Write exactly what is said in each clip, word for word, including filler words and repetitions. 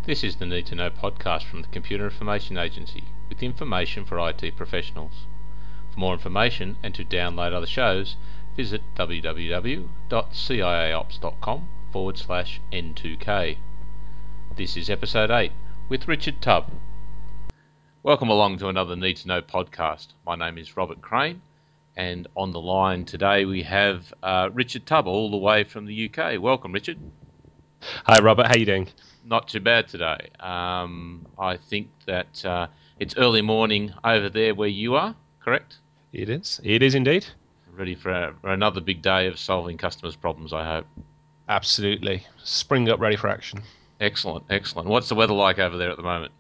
This is the Need to Know podcast from the Computer Information Agency with information for I T professionals. For more information and to download other shows, visit www.ciaops.com forward slash N2K. This is episode eight with Richard Tubb. Welcome along to another Need to Know podcast. My name is Robert Crane, and on the line today we have uh, Richard Tubb all the way from the U K. Welcome, Richard. Hi, Robert. How you doing? Not too bad today. Um, I think that uh, it's early morning over there where you are, correct? It is. It is indeed. Ready for, a, for another big day of solving customers' problems, I hope. Absolutely. Spring up, ready for action. Excellent, excellent. What's the weather like over there at the moment?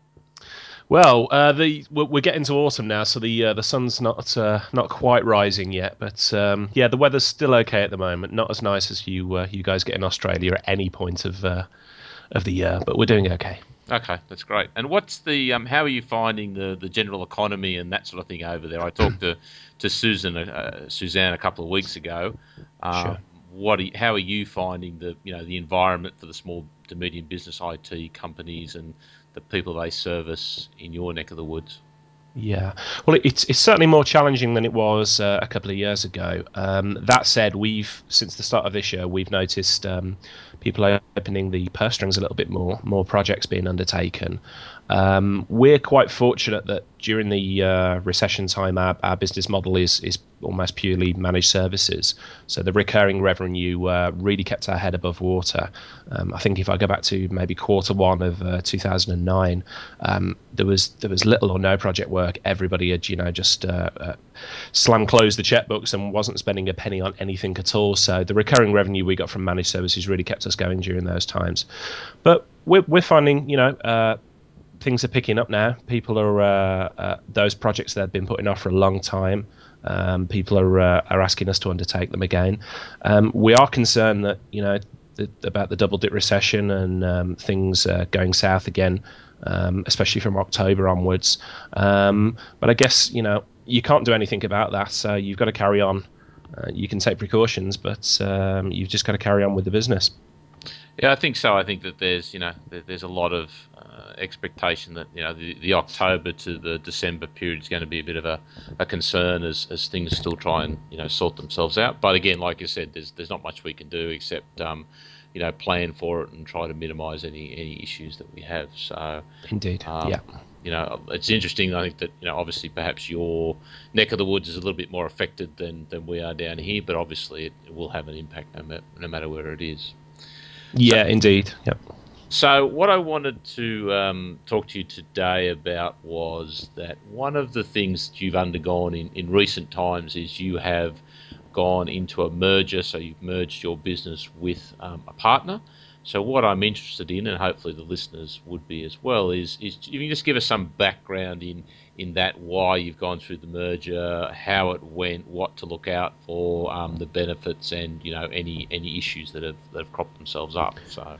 Well, uh, the we're getting to autumn now, so the uh, the sun's not uh, not quite rising yet. But um, yeah, the weather's still okay at the moment. Not as nice as you uh, you guys get in Australia at any point of uh, of the year, but we're doing okay. Okay, that's great. And what's the um, how are you finding the, the general economy and that sort of thing over there? I talked to to Susan uh, Suzanne a couple of weeks ago. Um, Sure. what are you, how are you finding the you know the environment for the small to medium business I T companies and the people they service in your neck of the woods? Yeah, well, it's it's certainly more challenging than it was uh, a couple of years ago. Um, that said, we've since the start of this year, we've noticed um, people are opening the purse strings a little bit more, more projects being undertaken. Um, we're quite fortunate that during the uh, recession time, our, our business model is is almost purely managed services. So the recurring revenue uh, really kept our head above water. Um, I think if I go back to maybe quarter one of uh, two thousand nine, um, there was there was little or no project work. Everybody had you know just uh, uh, slam closed the checkbooks and wasn't spending a penny on anything at all. So the recurring revenue we got from managed services really kept us going during those times. But we're we're finding you know. Uh, things are picking up now. People are uh, uh, those projects that have been putting off for a long time. Um, people are uh, are asking us to undertake them again. Um, we are concerned that you know the, about the double dip recession and um, things uh, going south again, um, especially from October onwards. Um, but I guess you know you can't do anything about that. So you've got to carry on. Uh, you can take precautions, but um, you've just got to carry on with the business. Yeah, I think so. I think that there's, you know, there's a lot of uh, expectation that, you know, the, the October to the December period is going to be a bit of a, a concern as, as things still try and, you know, sort themselves out. But again, like you said, there's there's not much we can do except, um, you know, plan for it and try to minimise any any issues that we have. So, Indeed, yeah. um, you know, it's interesting. I think that, you know, obviously perhaps your neck of the woods is a little bit more affected than, than we are down here, but obviously it, it will have an impact no, ma- no matter where it is. So, Yeah, indeed. Yep. so, what I wanted to um, talk to you today about was that one of the things that you've undergone in, in recent times is you have gone into a merger. So, you've merged your business with um, a partner. So, what I'm interested in, and hopefully the listeners would be as well, is is if you can just give us some background in in that why you've gone through the merger, how it went, what to look out for, um, the benefits, and you know any any issues that have that have cropped themselves up. So.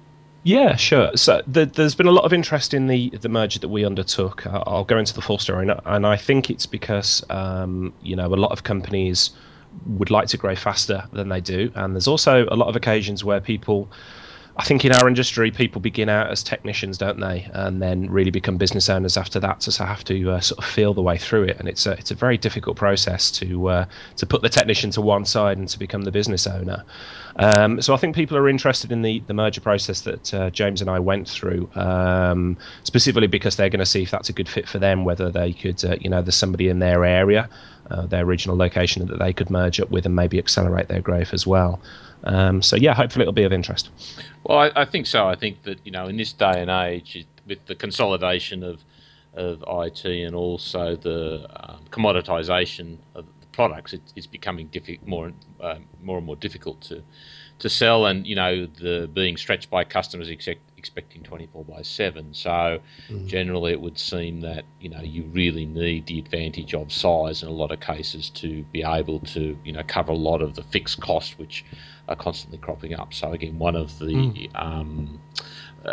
Yeah, sure. So the, there's been a lot of interest in the the merger that we undertook. I- I'll go into the full story, and and I think it's because um, you know a lot of companies would like to grow faster than they do, and there's also a lot of occasions where people I think in our industry, people begin out as technicians, don't they, and then really become business owners after that. So have to uh, sort of feel the way through it, and it's a it's a very difficult process to uh, to put the technician to one side and to become the business owner. Um, so I think people are interested in the the merger process that uh, James and I went through, um, specifically because they're going to see if that's a good fit for them, whether they could, uh, you know, there's somebody in their area, uh, their regional location that they could merge up with and maybe accelerate their growth as well. Um, so yeah, hopefully it'll be of interest. Well, I, I think so. I think that you know, in this day and age, it- with the consolidation of of I T and also the um, commoditization of the products, it, it's becoming diffi- more uh, more and more difficult to to sell, and you know, the being stretched by customers expect, expecting twenty-four by seven. So Mm. generally, it would seem that you know you really need the advantage of size in a lot of cases to be able to you know cover a lot of the fixed costs which are constantly cropping up. So again, one of Mm. the um, uh,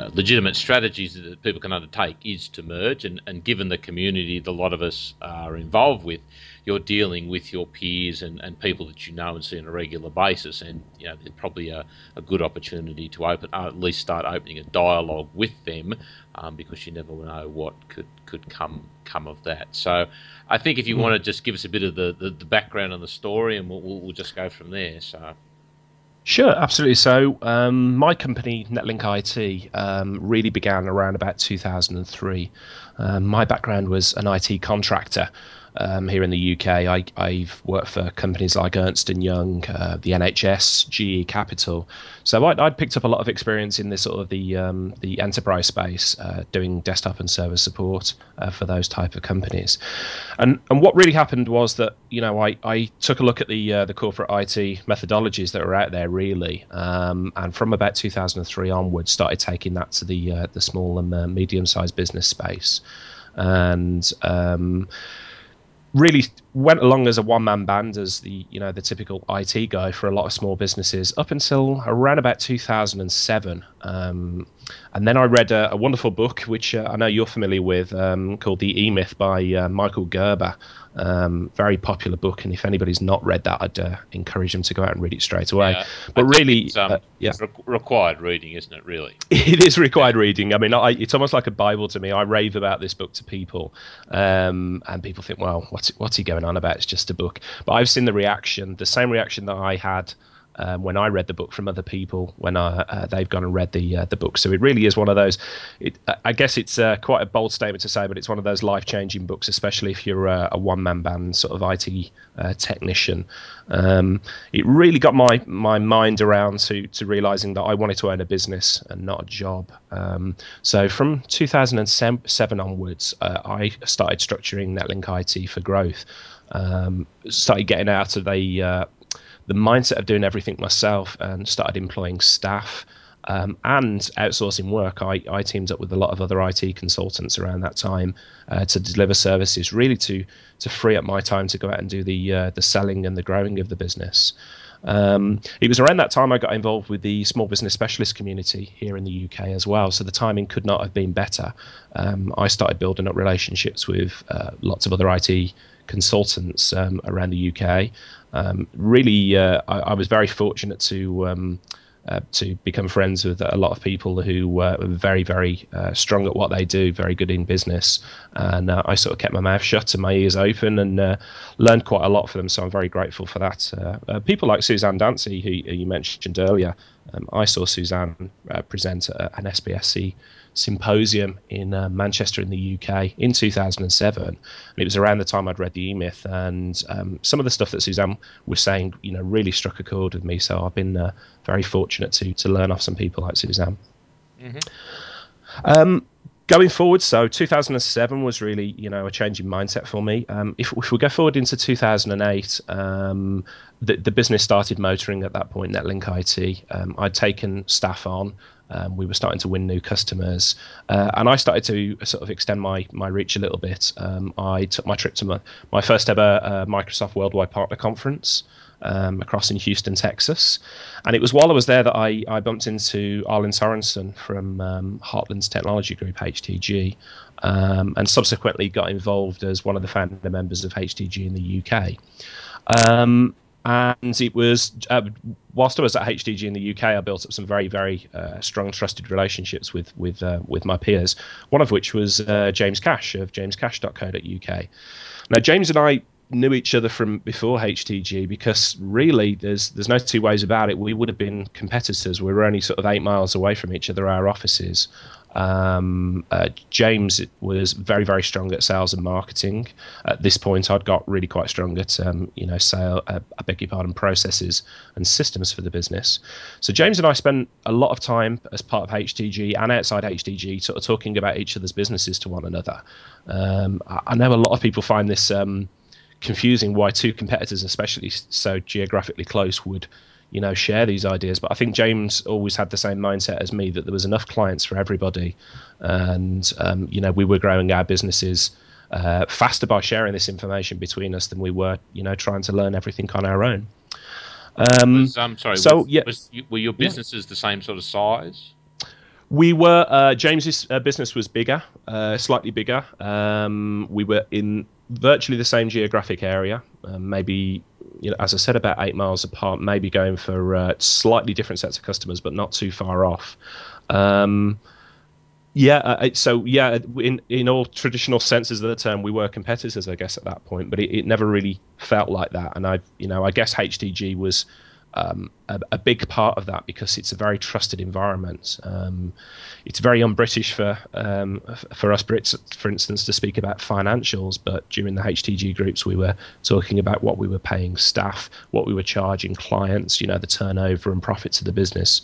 uh, legitimate strategies that people can undertake is to merge. And, and given the community that a lot of us are involved with, you're dealing with your peers and, and people that you know and see on a regular basis. And you know, there's probably a, a good opportunity to open, uh, at least start opening a dialogue with them, um, because you never know what could, could come come of that. So I think if you mm. want to just give us a bit of the, the, the background on the story, and we'll, we'll, we'll just go from there. So. Sure, absolutely. So um, my company, Netlink I T, um, really began around about two thousand three. Um, my background was an I T contractor um, here in the U K. I, I've worked for companies like Ernst and Young, uh, the N H S, G E Capital. So I'd, I'd picked up a lot of experience in this sort of the um, the enterprise space, uh, doing desktop and server support uh, for those type of companies. And and what really happened was that, you know, I, I took a look at the uh, the corporate I T methodologies that were out there, really, um, and from about two thousand three onwards, started taking that to the uh, the small and uh, medium sized business space, and um, really went along as a one-man band, as the you know the typical I T guy for a lot of small businesses, up until around about two thousand seven. Um, and then I read a, a wonderful book, which uh, I know you're familiar with, um, called The E-Myth by uh, Michael Gerber. Um, very popular book, and if anybody's not read that, I'd uh, encourage them to go out and read it straight away. Yeah, but I really, it's, um, uh, yeah. it's re- required reading, isn't it, really? It is required reading. I mean, I, it's almost like a Bible to me. I rave about this book to people, um, and people think, well, what's what's he going on about? It's just a book. But I've seen the reaction, the same reaction that I had um, when I read the book from other people when I, uh, they've gone and read the uh, the book. So it really is one of those. It, I guess it's uh, quite a bold statement to say, but it's one of those life-changing books, especially if you're a, a one-man band sort of I T uh, technician. Um, it really got my my mind around to to realizing that I wanted to own a business and not a job. Um, so from two thousand seven onwards, uh, I started structuring Netlink I T for growth. Um, started getting out of the uh, the mindset of doing everything myself, and started employing staff. Um, and outsourcing work. I, I teamed up with a lot of other I T consultants around that time uh, to deliver services, really to to free up my time to go out and do the uh, the selling and the growing of the business. Um, it was around that time I got involved with the small business specialist community here in the U K as well, so the timing could not have been better. Um, I started building up relationships with uh, lots of other I T consultants um, around the U K. Um, really, uh, I, I was very fortunate to um, uh, to become friends with a lot of people who uh, were very, very uh, strong at what they do, very good in business. And uh, I sort of kept my mouth shut and my ears open, and uh, learned quite a lot from them. So I'm very grateful for that. Uh, uh, people like Suzanne Dancy, who, who you mentioned earlier, um, I saw Suzanne uh, present at an S B S C symposium in uh, Manchester in the U K in two thousand seven. And it was around the time I'd read the E-Myth, and um, some of the stuff that Suzanne was saying, you know, really struck a chord with me. So I've been uh, very fortunate to to learn off some people like Suzanne. Mm-hmm. Um, going forward, so two thousand seven was really, you know, a change in mindset for me. Um, if, if we go forward into two thousand eight, um, the, the business started motoring at that point, Netlink I T. Um, I'd taken staff on. Um, we were starting to win new customers, uh, and I started to sort of extend my my reach a little bit. Um, I took my trip to my, my first ever uh, Microsoft Worldwide Partner Conference um, across in Houston, Texas. And it was while I was there that I, I bumped into Arlen Sorensen from um, Heartland's Technology Group, H T G, um, and subsequently got involved as one of the founder members of H T G in the U K. Um, and it was, uh, whilst I was at H T G in the U K, I built up some very, very uh, strong, trusted relationships with with uh, with my peers, one of which was uh, James Cash of james cash dot co dot U K. Now, James and I knew each other from before H T G, because really there's there's no two ways about it. We would have been competitors. We were only sort of eight miles away from each other, our offices. Um, uh, James was very, very strong at sales and marketing. At this point, I'd got really quite strong at, um, you know, sale, uh, I beg your pardon, processes and systems for the business. So James and I spent a lot of time as part of H T G and outside H T G sort of talking about each other's businesses to one another. Um, I, I know a lot of people find this um, confusing, why two competitors, especially so geographically close, would, you know, share these ideas. But I think James always had the same mindset as me, that there was enough clients for everybody, and um, you know, we were growing our businesses uh, faster by sharing this information between us than we were, you know, trying to learn everything on our own. Um, was, I'm sorry. so Was, yeah, was, were your yeah. businesses the same sort of size? We were uh, James's uh, business was bigger, uh, slightly bigger. Um, we were in virtually the same geographic area, uh, maybe, you know, as I said, about eight miles apart. Maybe going for uh, slightly different sets of customers, but not too far off. Um, yeah, uh, so yeah, in in all traditional senses of the term, we were competitors, I guess, at that point. But it, it never really felt like that, and I, you know, I guess H T G was um, a, a big part of that because it's a very trusted environment. Um, it's very un-British for um, for us Brits, for instance, to speak about financials. But during the H T G groups, we were talking about what we were paying staff, what we were charging clients, you know, the turnover and profits of the business.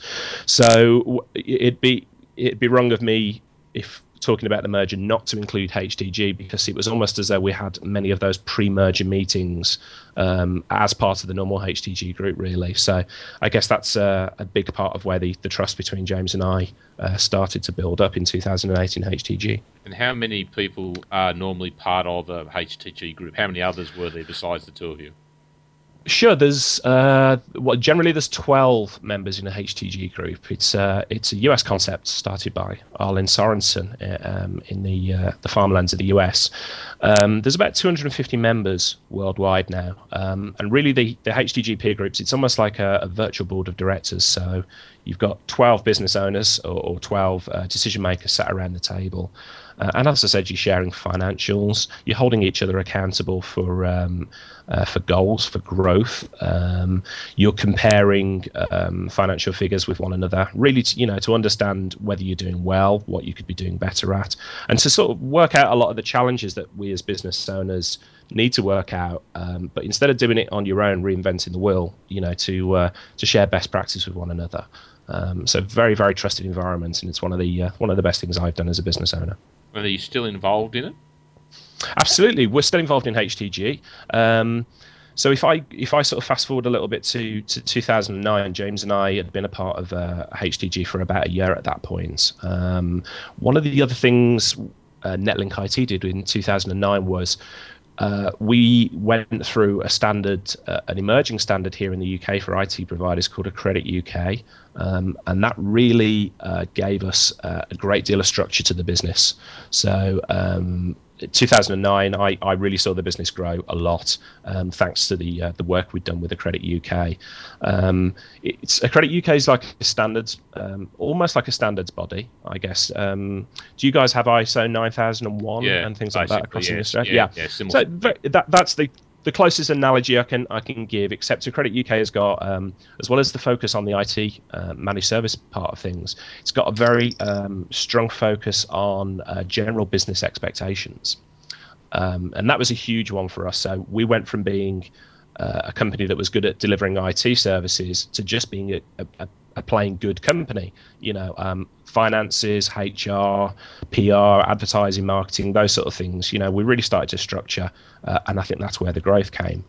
So it'd be it'd be wrong of me if talking about the merger not to include H T G, because it was almost as though we had many of those pre-merger meetings um, as part of the normal H T G group, really. So I guess that's uh, a big part of where the, the trust between James and I uh, started to build up in two thousand eight in H T G. And how many people are normally part of a H T G group? How many others were there besides the two of you? Sure, there's uh, well, generally there's twelve members in a H T G group. It's uh, it's a U S concept started by Arlen Sorensen uh, um, in the uh, the farmlands of the U S. Um, there's about two hundred fifty members worldwide now, um, and really the the H T G peer groups, it's almost like a, a virtual board of directors. So you've got twelve business owners or, or twelve uh, decision makers sat around the table. Uh, and as I said, you're sharing financials. You're holding each other accountable for um, uh, for goals, for growth. Um, you're comparing um, financial figures with one another, really, to, you know, to understand whether you're doing well, what you could be doing better at, and to sort of work out a lot of the challenges that we as business owners need to work out. Um, but instead of doing it on your own, reinventing the wheel, you know, to uh, to share best practice with one another. Um, so very, very trusted environment, and it's one of the uh, one of the best things I've done as a business owner. Are you still involved in it? Absolutely, we're still involved in H T G. Um, so if I if I sort of fast forward a little bit to, to two thousand nine, James and I had been a part of uh, H T G for about a year at that point. Um, one of the other things uh, Netlink I T did in two thousand nine was uh, we went through a standard, uh, an emerging standard here in the U K for I T providers called Accredit U K, um, and that really uh, gave us uh, a great deal of structure to the business. So um, two thousand nine, I, I really saw the business grow a lot, um, thanks to the uh, the work we'd done with Accredit U K. Um, it's Accredit U K is like a standards, um, almost like a standards body, I guess. Um, do you guys have I S O nine thousand one Yeah, and things like that across the yes, industry? yeah, Yeah. yeah, similar. So that that's the the closest analogy I can I can give, except Accredit U K has got, um, as well as the focus on the I T uh, managed service part of things, it's got a very um, strong focus on uh, general business expectations, um, and that was a huge one for us. So we went from being uh, a company that was good at delivering I T services to just being a, a, a plain good company. You know, um, finances, H R, P R, advertising, marketing, those sort of things. You know, we really started to structure, uh, and I think that's where the growth came.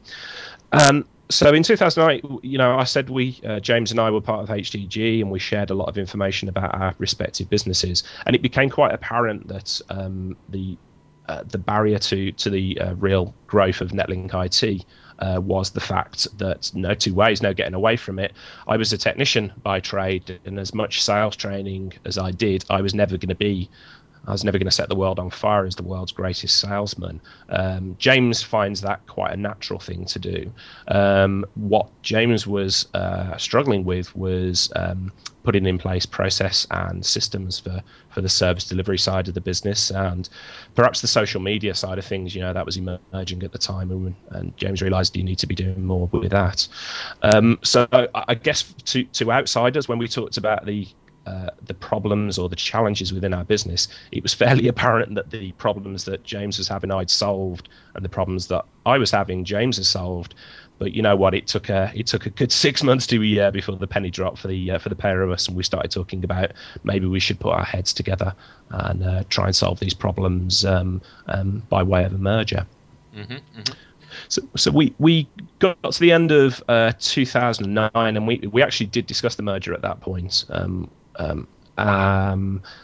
Um, so in two thousand eight, you know, I said we, uh, James and I were part of H T G, and we shared a lot of information about our respective businesses, and it became quite apparent that um, the uh, the barrier to to the uh, real growth of Netlink I T uh, was the fact that no two ways, no getting away from it. I was a technician by trade, and as much sales training as I did, I was never going to be I was never going to set the world on fire as the world's greatest salesman. Um, James finds that quite a natural thing to do. Um, what James was uh, struggling with was um, putting in place process and systems for, for the service delivery side of the business, and perhaps the social media side of things. You know, that was emerging at the time, and, and James realised you need to be doing more with that. Um, so I guess to to outsiders, when we talked about the Uh, the problems or the challenges within our business, it was fairly apparent that the problems that James was having, I'd solved, and the problems that I was having, James has solved. But you know what? It took a it took a good six months to a year before the penny dropped for the uh, for the pair of us, and we started talking about maybe we should put our heads together and uh, try and solve these problems um, um, by way of a merger. Mm-hmm, mm-hmm. So, so we, we got to the end of uh, two thousand nine, and we we actually did discuss the merger at that point. Um, um, um,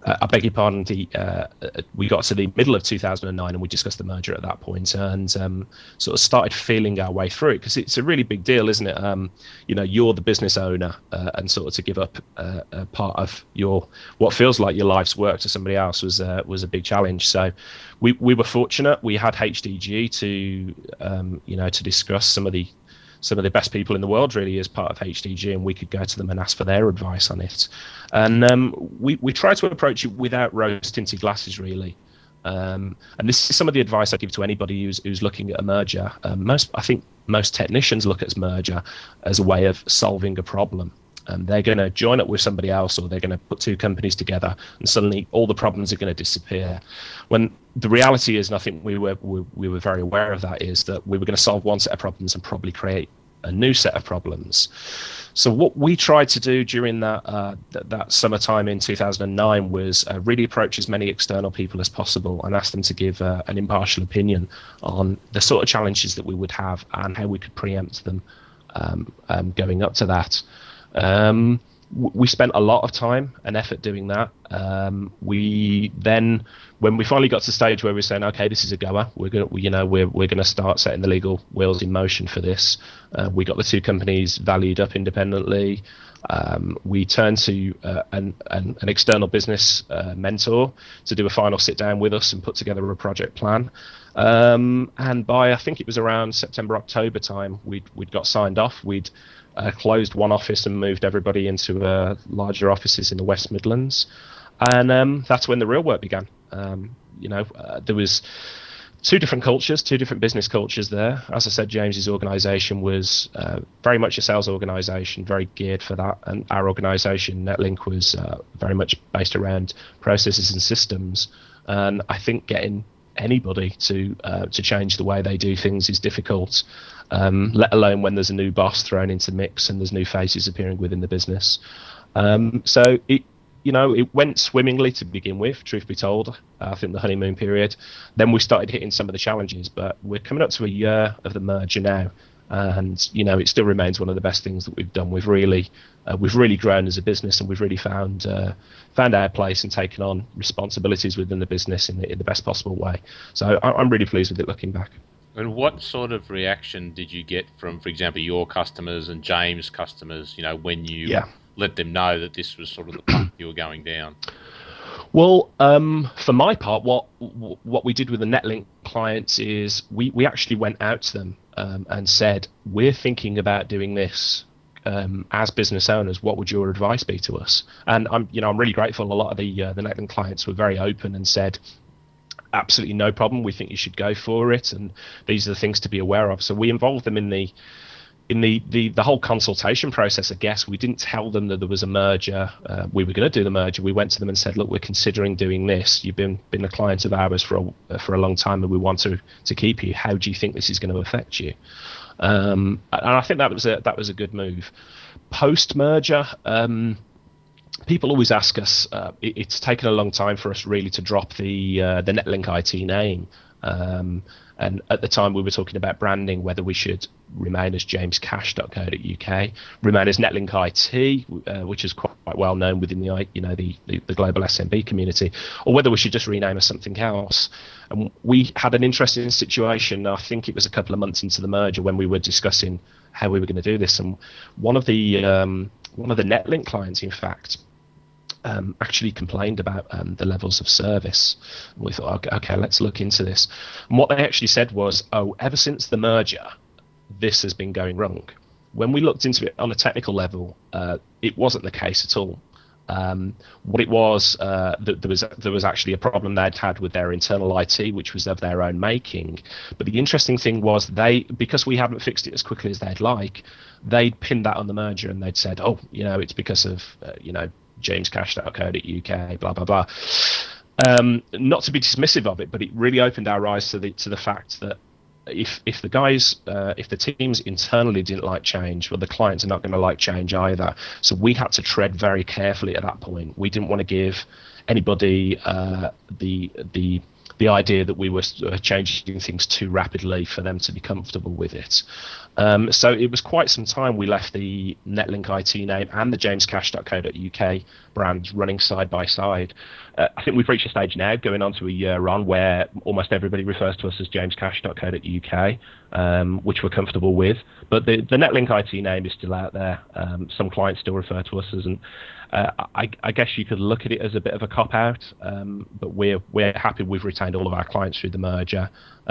uh, I beg your pardon. The uh, we got to the middle of two thousand nine and we discussed the merger at that point, and um, sort of started feeling our way through it, because it's a really big deal, isn't it? Um, you know, you're the business owner, uh, and sort of to give up uh, a part of your what feels like your life's work to somebody else was uh, was a big challenge. So we we were fortunate. We had H D G to um, you know to discuss some of the some of the best people in the world really as part of H D G, and we could go to them and ask for their advice on it. And um, we we try to approach it without rose-tinted glasses, really. Um, and this is some of the advice I give to anybody who's who's looking at a merger. Um, most I think most technicians look at merger as a way of solving a problem. Um, they're going to join up with somebody else, or they're going to put two companies together, and suddenly all the problems are going to disappear. When the reality is, and I think we were we, we were very aware of that, is that we were going to solve one set of problems and probably create a new set of problems. So what we tried to do during that uh, that, that summertime in two thousand nine was uh, really approach as many external people as possible and ask them to give uh, an impartial opinion on the sort of challenges that we would have and how we could preempt them um, um, going up to that. Um, we spent a lot of time and effort doing that. Um, we then, when we finally got to the stage where we were saying, okay, this is a goer, we're going to, you know, we're we're going to start setting the legal wheels in motion for this. Uh, we got the two companies valued up independently. Um, we turned to uh, an, an an external business uh, mentor to do a final sit down with us and put together a project plan. Um, and by I think it was around September October time, we'd we'd got signed off. We'd Uh, closed one office and moved everybody into uh, larger offices in the West Midlands, and um, that's when the real work began. Um, you know, uh, there was two different cultures, two different business cultures there. As I said, James's organisation was uh, very much a sales organisation, very geared for that, and our organisation, Netlink, was uh, very much based around processes and systems. And I think getting anybody to uh, to change the way they do things is difficult. Um, let alone when there's a new boss thrown into the mix and there's new faces appearing within the business. Um, so it, you know, it went swimmingly to begin with, truth be told. Uh, I think the honeymoon period. Then we started hitting some of the challenges, but we're coming up to a year of the merger now, and you know, it still remains one of the best things that we've done. We've really, uh, we've really grown as a business, and we've really found uh, found our place and taken on responsibilities within the business in the, in the best possible way. So I, I'm really pleased with it looking back. And what sort of reaction did you get from, for example, your customers and James' customers, you know, when you Yeah. let them know that this was sort of the path you were going down? Well, um, for my part, what what we did with the Netlink clients is we, we actually went out to them um, and said, we're thinking about doing this um, as business owners. What would your advice be to us? And I'm you know I'm really grateful. A lot of the uh, the Netlink clients were very open and said, absolutely no problem. We think you should go for it, and these are the things to be aware of. So we involved them in the in the the, the whole consultation process. I guess we didn't tell them that there was a merger. Uh, we were going to do the merger. We went to them and said, look, we're considering doing this. You've been been a client of ours for a for a long time, and we want to to keep you. How do you think this is going to affect you? Um, and I think that was a that was a good move. Post merger. Um, People always ask us. Uh, it, it's taken a long time for us really to drop the uh, the Netlink I T name. Um, and at the time, we were talking about branding, whether we should remain as james cash dot co dot U K, remain as Netlink I T, uh, which is quite, quite well known within the you know the, the, the global S M B community, or whether we should just rename as something else. And we had an interesting situation. I think it was a couple of months into the merger when we were discussing how we were going to do this, and one of the um, one of the Netlink clients, in fact, Um, actually complained about um, the levels of service. We thought, okay, okay, let's look into this. And what they actually said was, oh, ever since the merger, this has been going wrong. When we looked into it on a technical level, uh, it wasn't the case at all. Um, what it was, uh, that there was there was actually a problem they'd had with their internal I T, which was of their own making. But the interesting thing was they, because we haven't fixed it as quickly as they'd like, they'd pinned that on the merger and they'd said, oh, you know, it's because of uh, you know james cash dot co dot U K, blah blah blah. Um, not to be dismissive of it, but it really opened our eyes to the to the fact that if if the guys, uh, if the teams internally didn't like change, well, the clients are not going to like change either. So we had to tread very carefully at that point. We didn't want to give anybody uh, the the the idea that we were uh, changing things too rapidly for them to be comfortable with it. Um, so it was quite some time we left the Netlink I T name and the james cash dot co dot U K brands running side by side. Uh, I think we've reached a stage now, going on to a year on, where almost everybody refers to us as james cash dot co dot U K, um, which we're comfortable with. But the, the Netlink I T name is still out there. Um, some clients still refer to us as an Uh, I, I guess you could look at it as a bit of a cop out, um, but we're we're happy we've retained all of our clients through the merger,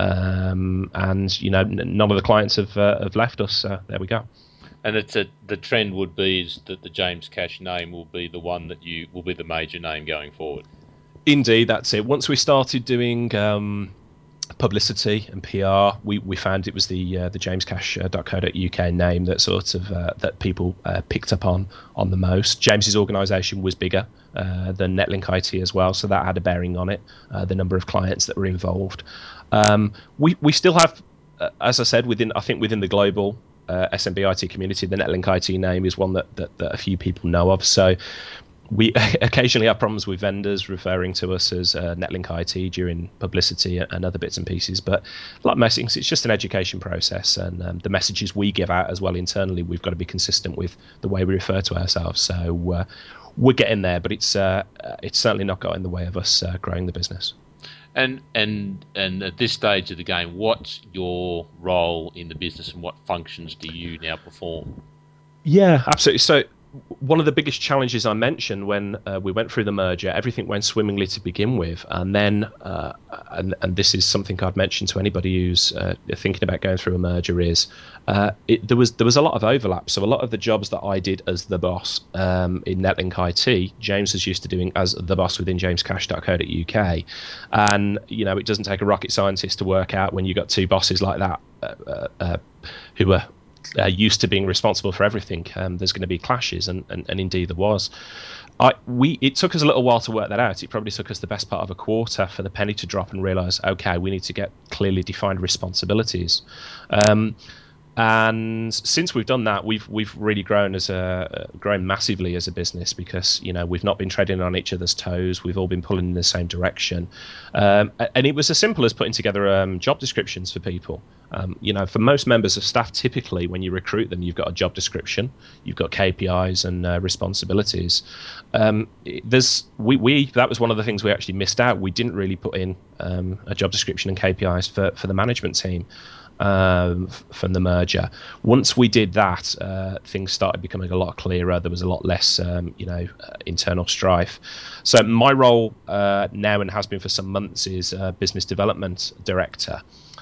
um, and you know n- none of the clients have uh, have left us. So there we go. And it's a, the trend would be is that the James Cash name will be the one that you will be the major name going forward. Indeed, that's it. Once we started doing um, publicity and P R, we, we found it was the uh, the james cash dot co dot U K name that sort of uh, that people uh, picked up on on the most. James's organisation was bigger uh, than Netlink I T as well, so that had a bearing on it. Uh, the number of clients that were involved. Um, we we still have, uh, as I said, within I think within the global uh, S M B I T community, the Netlink I T name is one that, that that a few people know of. So we occasionally have problems with vendors referring to us as uh, Netlink I T during publicity and other bits and pieces. But like most things, it's just an education process, and um, the messages we give out as well internally, we've got to be consistent with the way we refer to ourselves. So uh, we're getting there, but it's uh, it's certainly not got in the way of us uh, growing the business. And and and at this stage of the game, what's your role in the business, and what functions do you now perform? Yeah, absolutely. So one of the biggest challenges I mentioned when uh, we went through the merger, everything went swimmingly to begin with, and then uh, and and this is something I'd mention to anybody who's uh, thinking about going through a merger is uh, it, there was there was a lot of overlap. So a lot of the jobs that I did as the boss um, in Netlink I T, James was used to doing as the boss within james cash dot co dot U K, and you know it doesn't take a rocket scientist to work out when you've got two bosses like that uh, uh, who are uh, used to being responsible for everything. Um, there's going to be clashes, and, and, and indeed there was. I we It took us a little while to work that out. It probably took us the best part of a quarter for the penny to drop and realise, okay, we need to get clearly defined responsibilities. Um, and since we've done that, we've we've really grown as a grown massively as a business, because you know we've not been treading on each other's toes. We've all been pulling in the same direction, um, and it was as simple as putting together um, job descriptions for people. Um, you know, for most members of staff, typically when you recruit them, you've got a job description, you've got K P Is and uh, responsibilities. Um, there's we we that was one of the things we actually missed out. We didn't really put in um, a job description and K P Is for for the management team. Um, from the merger. Once we did that, uh, things started becoming a lot clearer. There was a lot less, um, you know, uh, internal strife. So my role uh, now, and has been for some months, is uh, business development director.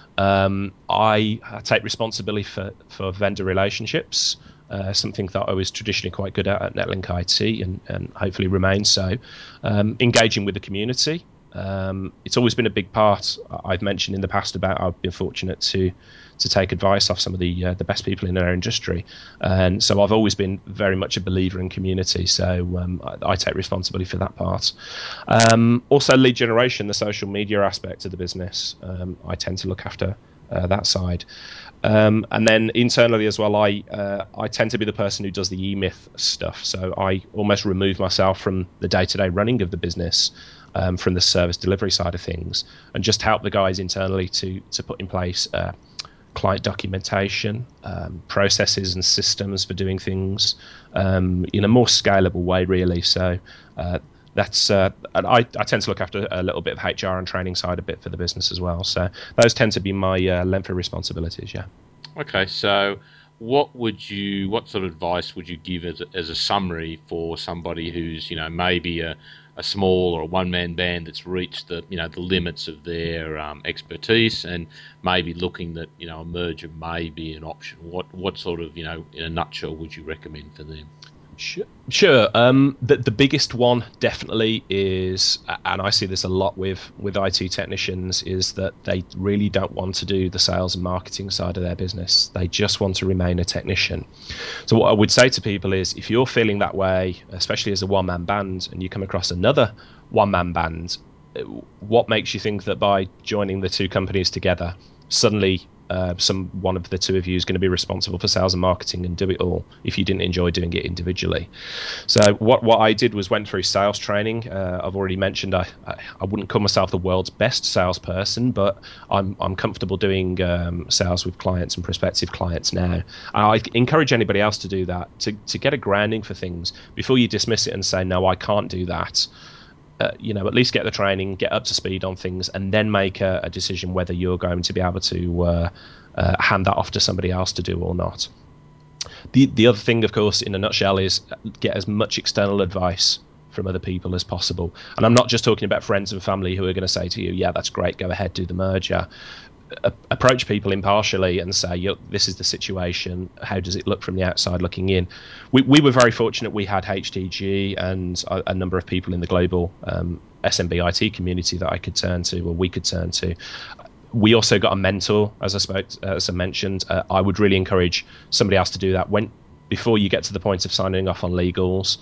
Um, I take responsibility for for vendor relationships. Uh, something that I was traditionally quite good at at Netlink I T, and, and hopefully remain so. Um, engaging with the community. Um, it's always been a big part. I've mentioned in the past about I've been fortunate to to take advice off some of the uh, the best people in our industry, and so I've always been very much a believer in community. So um, I, I take responsibility for that part. Um, also, lead generation, the social media aspect of the business. Um, I tend to look after uh, that side. Um, and then internally as well, I uh, I tend to be the person who does the E-Myth stuff. So I almost remove myself from the day-to-day running of the business, um, from the service delivery side of things, and just help the guys internally to to put in place uh, client documentation, um, processes and systems for doing things um, in a more scalable way, really. So uh, that's uh, and I, I tend to look after a little bit of H R and training side a bit for the business as well. So those tend to be my uh, length of responsibilities. Yeah. Okay, so what would you, what sort of advice would you give as a, as a summary for somebody who's, you know, maybe a, a small or a one man band that's reached the, you know, the limits of their um, expertise, and maybe looking that, you know, a merger may be an option? What what sort of, you know, in a nutshell, would you recommend for them? Sure. Sure. Um, the the biggest one definitely is, and I see this a lot with with I T technicians, is that they really don't want to do the sales and marketing side of their business. They just want to remain a technician. So what I would say to people is, if you're feeling that way, especially as a one man band, and you come across another one man band, what makes you think that by joining the two companies together, suddenly uh, some one of the two of you is going to be responsible for sales and marketing and do it all if you didn't enjoy doing it individually. So what what I did was went through sales training. Uh, I've already mentioned I, I I wouldn't call myself the world's best salesperson, but I'm I'm comfortable doing um, sales with clients and prospective clients now. And I encourage anybody else to do that, to to get a grounding for things before you dismiss it and say no, I can't do that. Uh, you know, at least get the training, get up to speed on things, and then make a, a decision whether you're going to be able to uh, uh, hand that off to somebody else to do or not. The the other thing, of course, in a nutshell, is get as much external advice from other people as possible. And I'm not just talking about friends and family who are going to say to you, yeah, that's great, go ahead, do the merger. A- approach people impartially and say, this is the situation, how does it look from the outside looking in? We, we were very fortunate. We had H T G and a, a number of people in the global um, S M B I T community that I could turn to, or we could turn to. We also got a mentor, as I spoke, as I mentioned. Uh, I would really encourage somebody else to do that when before you get to the point of signing off on legals.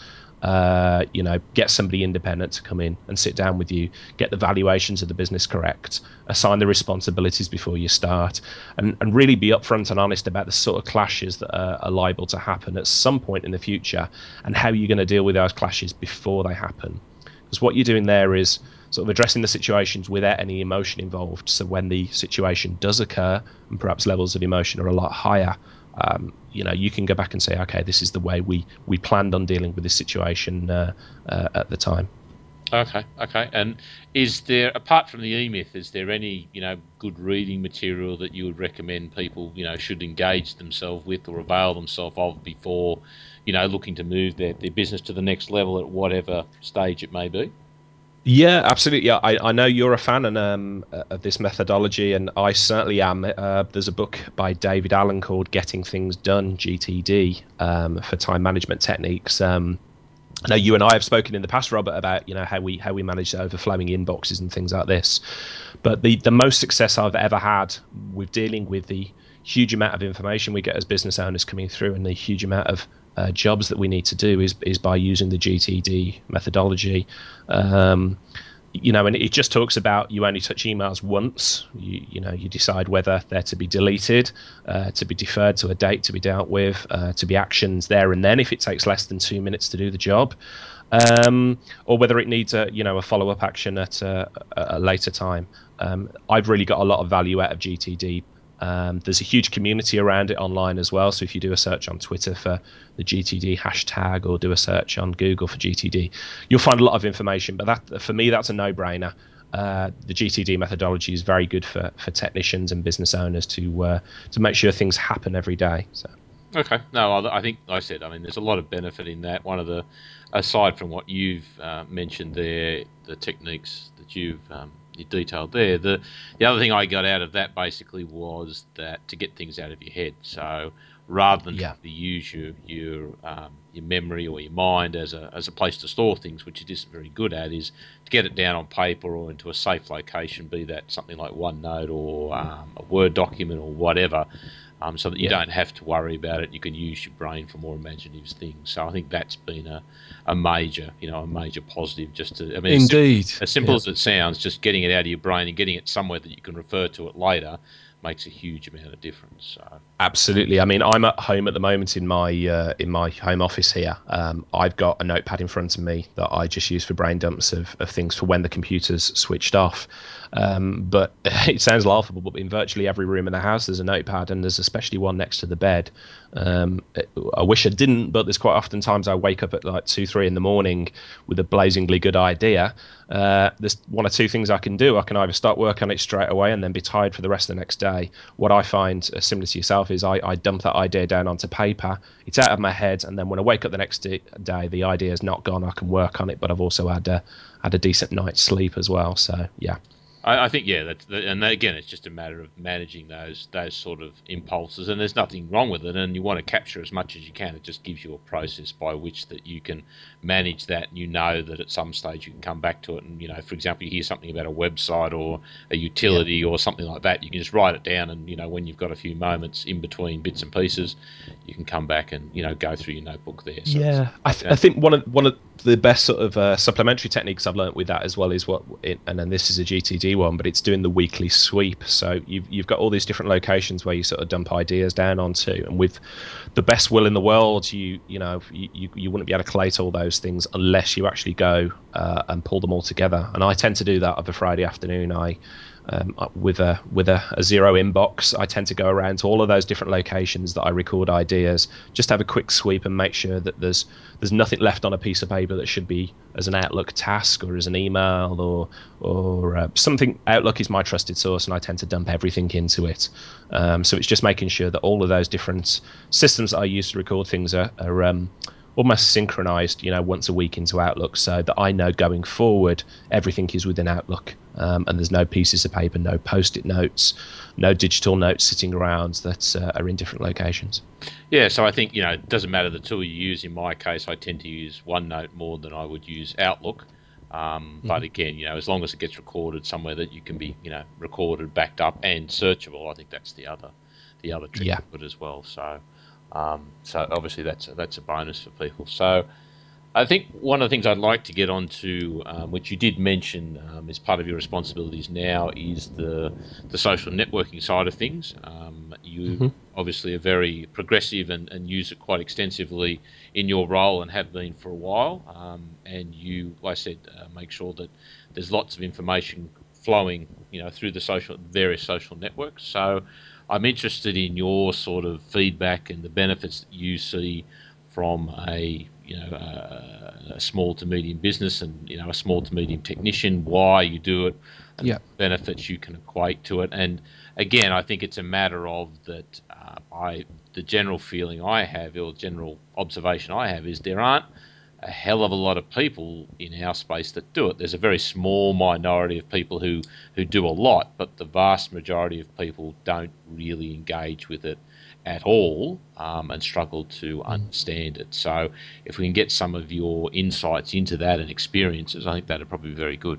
Uh, you know, get somebody independent to come in and sit down with you, get the valuations of the business correct, assign the responsibilities before you start, and, and really be upfront and honest about the sort of clashes that are, are liable to happen at some point in the future and how you're going to deal with those clashes before they happen. Because what you're doing there is sort of addressing the situations without any emotion involved. So when the situation does occur, and perhaps levels of emotion are a lot higher, um, you know, you can go back and say, okay, this is the way we we planned on dealing with this situation uh, uh, at the time. Okay, okay. And is there, apart from the E-Myth, is there any, you know, good reading material that you would recommend people, you know, should engage themselves with or avail themselves of before, you know, looking to move their, their business to the next level at whatever stage it may be? Yeah, absolutely. Yeah, I, I know you're a fan and, um, of this methodology, and I certainly am. Uh, there's a book by David Allen called Getting Things Done, G T D, um, for time management techniques. Um, I know you and I have spoken in the past, Robert, about you know how we how we manage overflowing inboxes and things like this. But the the most success I've ever had with dealing with the huge amount of information we get as business owners coming through and the huge amount of uh, jobs that we need to do is is by using the G T D methodology. Um, you know, and it just talks about you only touch emails once. You, you know, you decide whether they're to be deleted, uh, to be deferred to a date to be dealt with, uh, to be actions there and then if it takes less than two minutes to do the job, um, or whether it needs a you know a follow up action at a, a later time. Um, I've really got a lot of value out of G T D. Um, there's a huge community around it online as well. So if you do a search on Twitter for the G T D hashtag or do a search on Google for G T D, you'll find a lot of information. But that, for me, that's a no-brainer. Uh, the G T D methodology is very good for, for technicians and business owners to uh, to make sure things happen every day. So. Okay. No, I I think like I said, I mean, there's a lot of benefit in that. One of the, aside from what you've uh, mentioned there, the techniques that you've um, you detailed there, the the other thing I got out of that basically was that to get things out of your head. So rather than Yeah. trying to use your your um, your memory or your mind as a as a place to store things, which it isn't very good at, is to get it down on paper or into a safe location, be that something like OneNote or um, a Word document or whatever. Um, so that you Yeah. don't have to worry about it. You can use your brain for more imaginative things. So I think that's been a, a major, you know, a major positive. Just to, I mean, as simple, Indeed. as simple Yeah. as it sounds, just getting it out of your brain and getting it somewhere that you can refer to it later makes a huge amount of difference. So. Absolutely. I mean, I'm at home at the moment in my uh, in my home office here. Um, I've got a notepad in front of me that I just use for brain dumps of, of things for when the computer's switched off. Um, but it sounds laughable, but in virtually every room in the house, there's a notepad, and there's especially one next to the bed. Um, I wish I didn't, but there's quite often times I wake up at like two, three in the morning with a blazingly good idea. Uh, there's one or two things I can do. I can either start work on it straight away and then be tired for the rest of the next day. What I find, uh, similar to yourself, is I, I dump that idea down onto paper. It's out of my head, and then when I wake up the next day, the idea is not gone. I can work on it, but I've also had a, had a decent night's sleep as well. So yeah. I, I think yeah, that's and again, it's just a matter of managing those those sort of impulses, and there's nothing wrong with it. And you want to capture as much as you can. It just gives you a process by which that you can manage that. And you know that at some stage you can come back to it. And you know, for example, you hear something about a website or a Yeah. utility or something like that, you can just write it down. And you know, when you've got a few moments in between bits and pieces, you can come back and you know go through your notebook there. So it's, Yeah, I, th- you I know, think one of one of the best sort of uh, supplementary techniques I've learned with that as well is what, it, and then this is a G T D G one, but it's doing the weekly sweep. So you've you've got all these different locations where you sort of dump ideas down onto, and with the best will in the world, you you know you, you, you wouldn't be able to collate all those things unless you actually go uh, and pull them all together. And I tend to do that of a Friday afternoon. I Um, with a with a, a zero inbox, I tend to go around to all of those different locations that I record ideas, just have a quick sweep and make sure that there's there's nothing left on a piece of paper that should be as an Outlook task or as an email or or uh, something. Outlook is my trusted source, and I tend to dump everything into it. Um, so it's just making sure that all of those different systems that I use to record things are, are um, almost synchronized, you know, once a week into Outlook, so that I know going forward everything is within Outlook, um, and there's no pieces of paper, no post-it notes, no digital notes sitting around that uh, are in different locations. Yeah, so I think, you know, it doesn't matter the tool you use. In my case, I tend to use OneNote more than I would use Outlook. Um, but Mm-hmm. again, you know, as long as it gets recorded somewhere that you can be, you know, recorded, backed up, and searchable, I think that's the other, the other trick Yeah. to it as well. So, um, so obviously that's a, that's a bonus for people. So, I think one of the things I'd like to get onto, um, which you did mention um, as part of your responsibilities now, is the the social networking side of things. Um, you Mm-hmm. obviously are very progressive and, and use it quite extensively in your role and have been for a while. Um, and you, like I said, uh, make sure that there's lots of information flowing, you know, through the social various social networks. So I'm interested in your sort of feedback and the benefits that you see from a you know a, a small to medium business and you know a small to medium technician, why you do it, and the Yeah. benefits you can equate to it. And again, I think it's a matter of that. Uh, I the general feeling I have, or general observation I have, is there aren't a hell of a lot of people in our space that do it. There's a very small minority of people who who do a lot, but the vast majority of people don't really engage with it at all, um, and struggle to Mm. understand it. So, if we can get some of your insights into that and experiences, I think that'd probably be very good.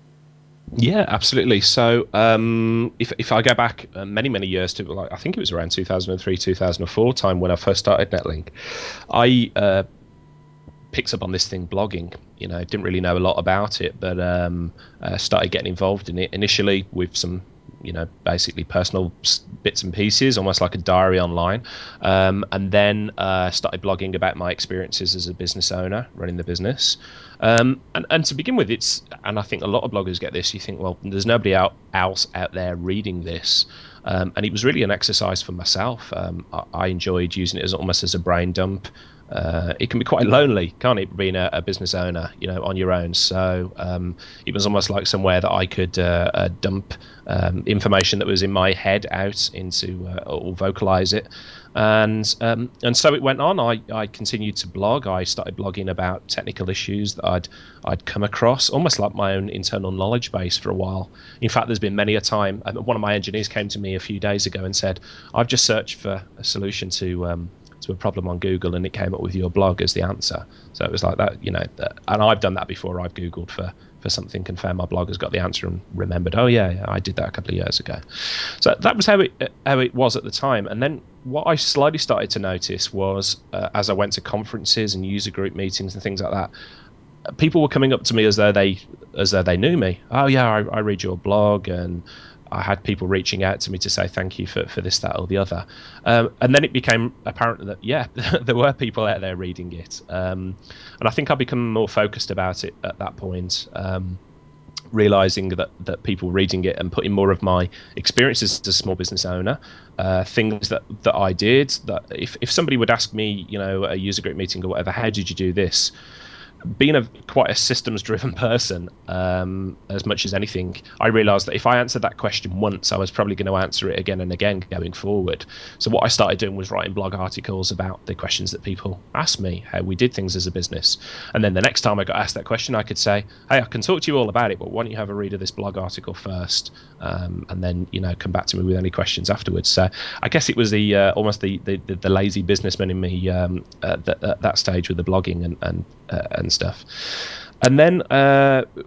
Yeah, absolutely. So, um, if if I go back uh, many many years to, like, I think it was around two thousand three, two thousand four time when I first started Netlink, I uh, picked up on this thing, blogging. You know, didn't really know a lot about it, but um, uh, started getting involved in it initially with some, you know, basically personal bits and pieces, almost like a diary online, um, and then uh, started blogging about my experiences as a business owner running the business. Um, and, and to begin with, it's, and I think a lot of bloggers get this. You think, well, there's nobody out, else out there reading this. Um, and it was really an exercise for myself. Um, I, I enjoyed using it as almost as a brain dump. Uh, it can be quite lonely, can't it, being a, a business owner, you know, on your own. So um, it was almost like somewhere that I could uh, uh, dump um, information that was in my head out into, uh, or vocalize it. And um, and so it went on. I, I continued to blog. I started blogging about technical issues that I'd I'd come across, almost like my own internal knowledge base for a while. In fact, there's been many a time. One of my engineers came to me a few days ago and said, "I've just searched for a solution to." Um, to a problem on Google, and it came up with your blog as the answer. So it was like that, you know, and I've done that before. I've Googled for, for something, confirmed my blog has got the answer, and remembered, oh yeah, yeah, I did that a couple of years ago. So that was how it how it was at the time. And then what I slightly started to notice was, uh, as I went to conferences and user group meetings and things like that, people were coming up to me as though they as though they knew me. Oh yeah, I, I read your blog, and I had people reaching out to me to say thank you for, for this, that, or the other. Um, and then it became apparent that, yeah, there were people out there reading it. Um, and I think I become more focused about it at that point, um, realizing that, that people reading it and putting more of my experiences as a small business owner, uh, things that, that I did, that if, if somebody would ask me, you know, a user group meeting or whatever, how did you do this? Being a quite a systems driven person, um, as much as anything, I realized that if I answered that question once, I was probably going to answer it again and again going forward. So what I started doing was writing blog articles about the questions that people asked me, how we did things as a business. And then the next time I got asked that question, I could say, hey, I can talk to you all about it, but why don't you have a read of this blog article first, um, and then, you know, come back to me with any questions afterwards. So I guess it was the uh, almost the, the the lazy businessman in me, um, at, the, at that stage with the blogging and and uh, and stuff. And then uh,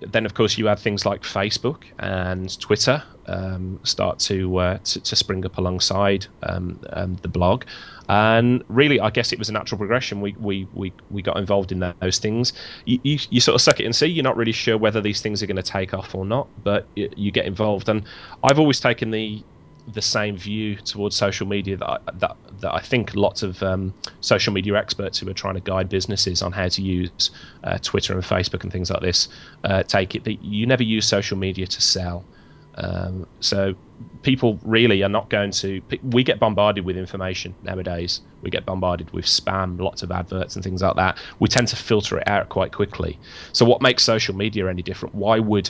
then of course you add things like Facebook and Twitter um, start to, uh, to to spring up alongside um, um, the blog, and really I guess it was a natural progression. We we we, we got involved in those things. You, you you sort of suck it and see. You're not really sure whether these things are going to take off or not, but you, you get involved. And I've always taken the the same view towards social media that I, that that I think lots of um, social media experts who are trying to guide businesses on how to use uh, Twitter and Facebook and things like this uh, take it that you never use social media to sell. Um, so people really are not going to. We get bombarded with information nowadays. We get bombarded with spam, lots of adverts and things like that. We tend to filter it out quite quickly. So what makes social media any different? Why would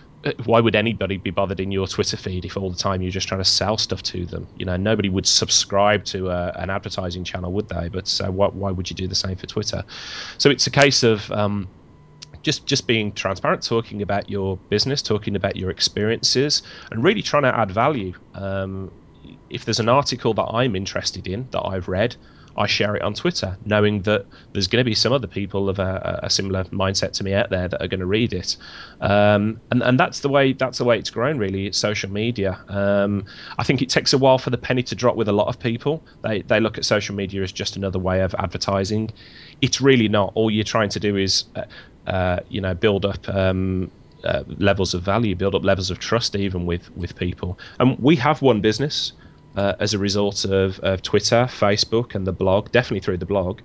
why would anybody be bothered in your Twitter feed if all the time you're just trying to sell stuff to them? You know, nobody would subscribe to a, an advertising channel, would they? But so why, why would you do the same for Twitter? So it's a case of um, just just being transparent, talking about your business, talking about your experiences, and really trying to add value. Um, if there's an article that I'm interested in that I've read, I share it on Twitter, knowing that there's going to be some other people of a, a similar mindset to me out there that are going to read it, um, and and that's the way that's the way it's grown. Really, it's social media. Um, I think it takes a while for the penny to drop with a lot of people. They they look at social media as just another way of advertising. It's really not. All you're trying to do is, uh, uh, you know, build up. Um, uh, levels of value, build up levels of trust, even with with people. And we have won business uh, as a result of, of Twitter, Facebook, and the blog. Definitely through the blog.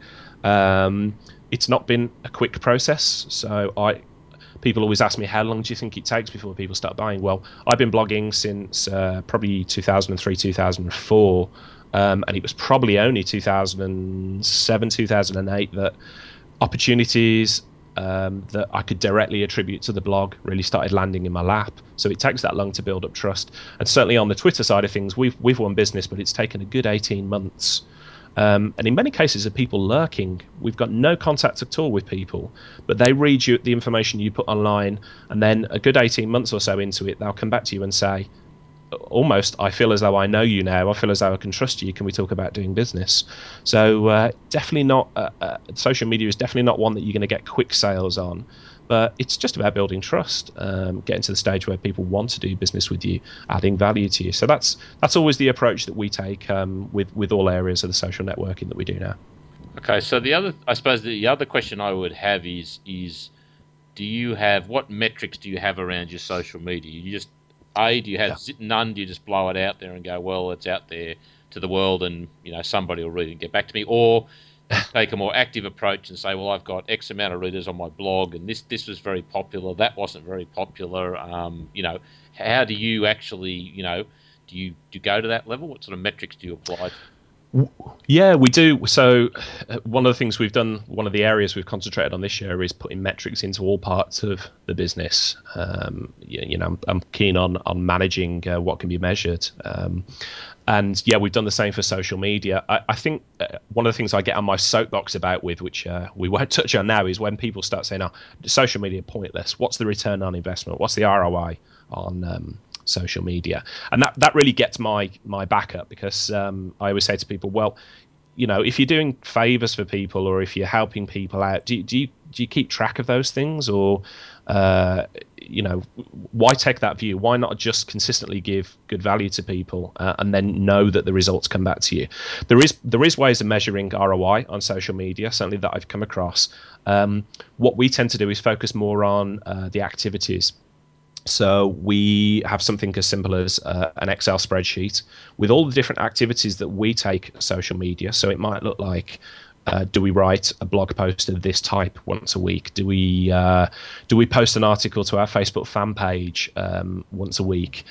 Um, it's not been a quick process. So I, people always ask me, how long do you think it takes before people start buying? Well, I've been blogging since uh, probably two thousand three, two thousand four, um, and it was probably only two thousand seven, two thousand eight that opportunities um, that I could directly attribute to the blog really started landing in my lap. So it takes that long to build up trust. And certainly on the Twitter side of things, we've we've won business, but it's taken a good eighteen months. Um, and in many cases, are people lurking. We've got no contact at all with people, but they read you the information you put online, and then a good eighteen months or so into it, they'll come back to you and say, almost, I feel as though I know you now. I feel as though I can trust you. Can we talk about doing business? So uh, definitely not. Uh, uh, social media is definitely not one that you're going to get quick sales on, but it's just about building trust, um, getting to the stage where people want to do business with you, adding value to you. So that's that's always the approach that we take um, with with all areas of the social networking that we do now. Okay, so the other, I suppose, the other question I would have is is do you have what metrics do you have around your social media? You just a do you have Yeah. none? Do you just blow it out there and go, well, it's out there to the world, and you know somebody will read it and get back to me, or do you take a more active approach and say, well, I've got X amount of readers on my blog, and this this was very popular, that wasn't very popular. Um, you know, how do you actually, you know, do you do you go to that level? What sort of metrics do you apply to? Yeah, we do. So, uh, one of the things we've done, one of the areas we've concentrated on this year is putting metrics into all parts of the business. Um, you, you know, I'm, I'm keen on on managing uh, what can be measured. Um, and yeah, we've done the same for social media. I, I think uh, one of the things I get on my soapbox about with, which uh, we won't touch on now, is when people start saying, "Oh, social media pointless. What's the return on investment? What's the R O I on um, social media?" And that that really gets my my back up, because um, I always say to people, well, you know, if you're doing favors for people or if you're helping people out, do, do you do you keep track of those things? Or uh, you know, why take that view? Why not just consistently give good value to people uh, and then know that the results come back to you? There is there is ways of measuring R O I on social media, certainly that I've come across. Um, what we tend to do is focus more on uh, the activities. So we have something as simple as uh, an Excel spreadsheet with all the different activities that we take social media. So it might look like, uh, do we write a blog post of this type once a week? Do we uh, do we post an article to our Facebook fan page um, once a week?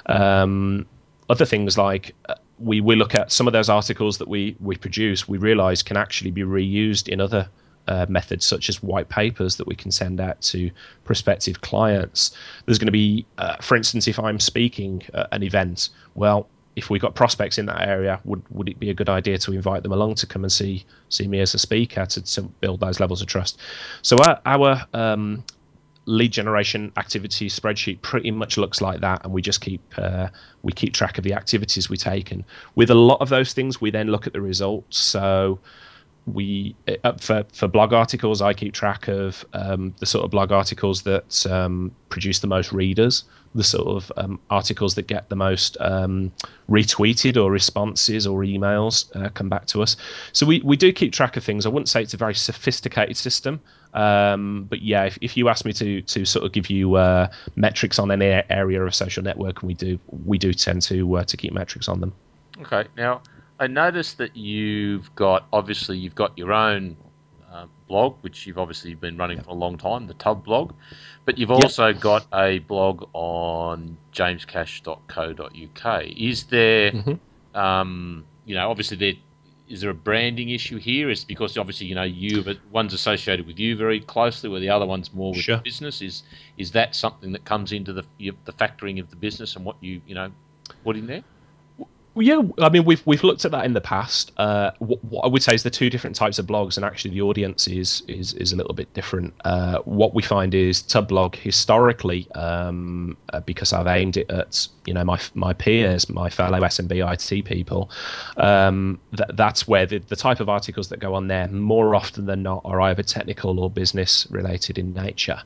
Um, other things like uh, we we look at some of those articles that we we produce. We realise can actually be reused in other uh, methods, such as white papers that we can send out to prospective clients. There's going to be, uh, for instance, if I'm speaking at an event, well, if we've got prospects in that area, would would it be a good idea to invite them along to come and see see me as a speaker to, to build those levels of trust? So our, our um, lead generation activity spreadsheet pretty much looks like that, and we just keep uh, we keep track of the activities we take, and with a lot of those things, we then look at the results. So we uh, for for blog articles, I keep track of um, the sort of blog articles that um, produce the most readers, the sort of um, articles that get the most um, retweeted or responses or emails uh, come back to us. So we, we do keep track of things. I wouldn't say it's a very sophisticated system, um, but yeah, if, if you ask me to to sort of give you uh, metrics on any area of social networking, we do we do tend to uh, to keep metrics on them. Okay. Now, I noticed that you've got obviously you've got your own uh, blog, which you've obviously been running Yep. for a long time, the Tub blog, but you've Yep. also got a blog on james cash dot co dot uk. Is there, hmm um, you know, obviously there is there a branding issue here? Is because obviously you know you but one's associated with you very closely, where the other one's more with the Sure. business. Is is that something that comes into the the factoring of the business and what you you know put in there? Well, yeah, I mean, we've we've looked at that in the past. Uh, what, what I would say is the two different types of blogs, and actually the audience is is is a little bit different. Uh, what we find is Tublog historically, um, uh, because I've aimed it at you know my my peers, my fellow S M B I T people. Um, that that's where the, the type of articles that go on there more often than not are either technical or business related in nature.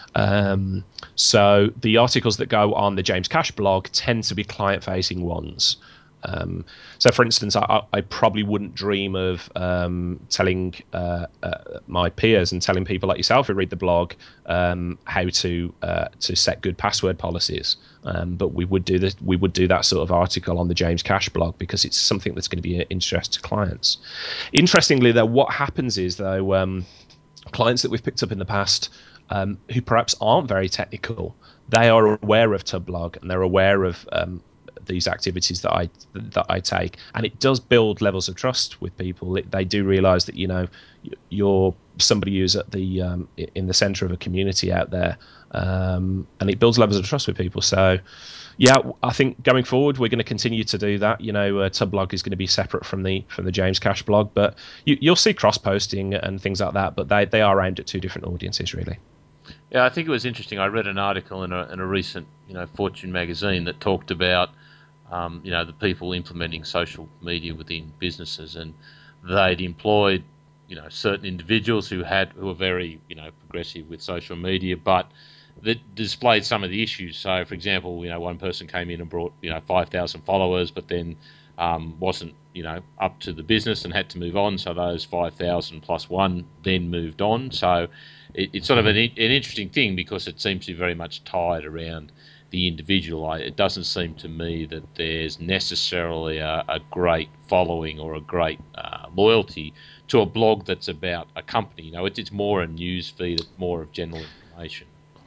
Um, so the articles that go on the James Cash blog tend to be client facing ones. Um, so, for instance, I, I probably wouldn't dream of um, telling uh, uh, my peers and telling people like yourself who read the blog um, how to uh, to set good password policies. Um, but we would do this. We would do that sort of article on the James Cash blog because it's something that's going to be of interest to clients. Interestingly, though, what happens is though um, clients that we've picked up in the past um, who perhaps aren't very technical, they are aware of Tublog and they're aware of um, these activities that I that I take, and it does build levels of trust with people. It, they do realise that you know you're somebody who's at the um, in the centre of a community out there, um, and it builds levels of trust with people. So, yeah, I think going forward we're going to continue to do that. You know, uh, Tublog is going to be separate from the from the James Cash blog, but you, you'll see cross posting and things like that. But they they are aimed at two different audiences, really. Yeah, I think it was interesting. I read an article in a, in a recent, you know, Fortune magazine that talked about, um, you know, the people implementing social media within businesses, and they'd employed, you know, certain individuals who had who were very, you know, progressive with social media, but that displayed some of the issues. So, for example, you know, one person came in and brought, you know, five thousand followers, but then um, wasn't, you know, up to the business and had to move on. So those five thousand plus one then moved on. So it, it's sort of an, hmm an interesting thing because it seems to be very much tied around the individual. I, it doesn't seem to me that there's necessarily a, a great following or a great uh, loyalty to a blog that's about a company. You know, it, it's more a news feed, it's more of general information.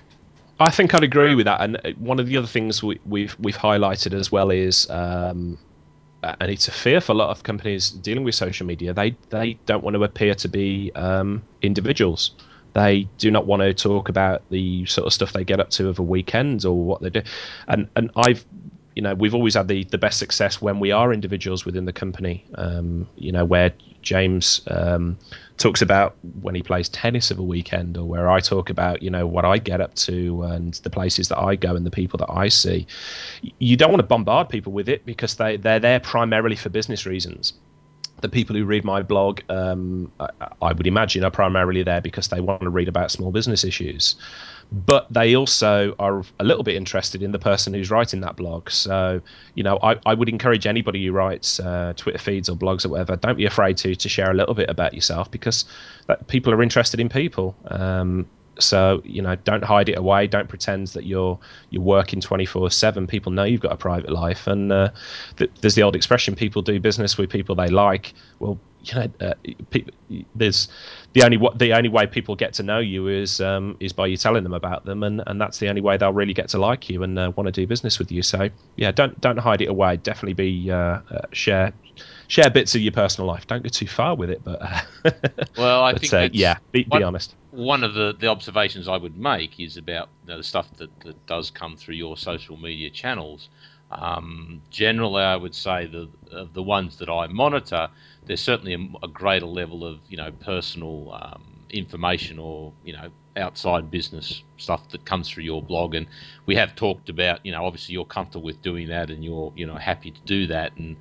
I think I'd agree with that. And one of the other things we, we've we've highlighted as well is, um, and it's a fear for a lot of companies dealing with social media. They they don't want to appear to be um, individuals. They do not want to talk about the sort of stuff they get up to over weekends or what they do. And and I've you know we've always had the the best success when we are individuals within the company. Um, you know where James um, talks about when he plays tennis of a weekend, or where I talk about you know what I get up to and the places that I go and the people that I see. You don't want to bombard people with it because they they're there primarily for business reasons. The people who read my blog, um, I, I would imagine, are primarily there because they want to read about small business issues, but they also are a little bit interested in the person who's writing that blog. So, you know, I, I would encourage anybody who writes uh, Twitter feeds or blogs or whatever, don't be afraid to to share a little bit about yourself because that, people are interested in people. Um, so, you know, don't hide it away. Don't pretend that you're you're working twenty-four seven. People know you've got a private life, and uh, th- there's the old expression: people do business with people they like. Well, you know, uh, pe- there's the only the only way people get to know you is um, is by you telling them about them, and, and that's the only way they'll really get to like you and uh, want to do business with you. So yeah, don't don't hide it away. Definitely be uh, uh, share share bits of your personal life. Don't go too far with it, but uh, Well, I but think uh, that's yeah, be be what honest. one of the, the observations I would make is about you know, the stuff that, that does come through your social media channels. Um, generally, I would say the of the ones that I monitor, there's certainly a, a greater level of you know personal um, information or you know outside business stuff that comes through your blog. And we have talked about you know obviously you're comfortable with doing that and you're you know happy to do that and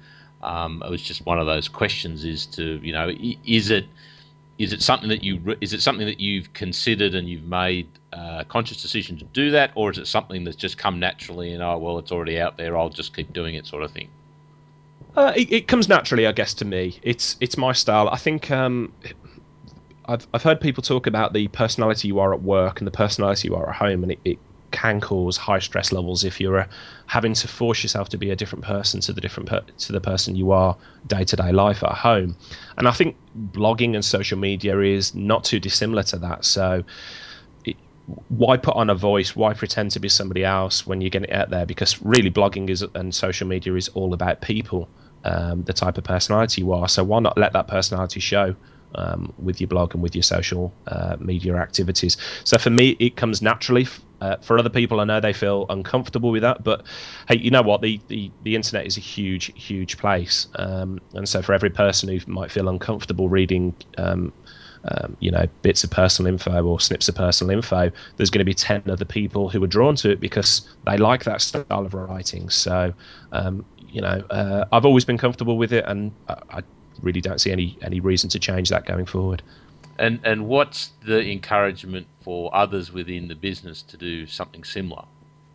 Um, it was just one of those questions: is to you know, is it is it something that you is it something that you've considered and you've made a conscious decision to do that, or is it something that's just come naturally and oh well, it's already out there, I'll just keep doing it, sort of thing? Uh, it, it comes naturally, I guess, to me. It's it's my style. I think um, I've I've heard people talk about the personality you are at work and the personality you are at home, and it, it can cause high stress levels if you're uh, having to force yourself to be a different person to the different per- to the person you are day to day life at home. And I think blogging and social media is not too dissimilar to that. So it, why put on a voice? Why pretend to be somebody else when you're getting it out there? Because really, blogging is and social media is all about people, um, the type of personality you are. So why not let that personality show um, with your blog and with your social uh, media activities? So for me, it comes naturally. Uh, for other people, I know they feel uncomfortable with that, but hey, you know what? The the, the internet is a huge, huge place, um, and so for every person who might feel uncomfortable reading um, um, you know, bits of personal info or snips of personal info, there's going to be ten other people who are drawn to it because they like that style of writing. So, um, you know, uh, I've always been comfortable with it, and I, I really don't see any any reason to change that going forward. And and what's the encouragement for others within the business to do something similar?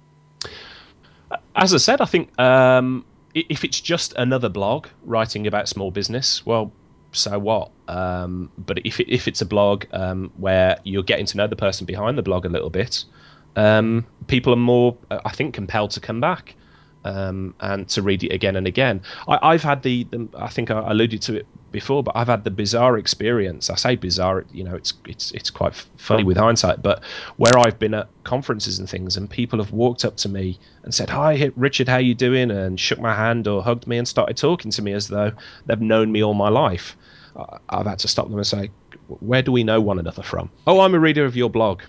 As I said, I think um, if it's just another blog writing about small business, well, so what? Um, but if it, if it's a blog um, where you're getting to know the person behind the blog a little bit, um, people are more, uh, I think, compelled to come back um, and to read it again and again. I, I've had the, the, I think I alluded to it before, but I've had the bizarre experience. I say bizarre, you know, it's it's it's quite funny with hindsight, but where I've been at conferences and things, and people have walked up to me and said, "Hi, Richard, how you doing?" and shook my hand or hugged me and started talking to me as though they've known me all my life. I've had to stop them and say, "Where do we know one another from?" "Oh, I'm a reader of your blog."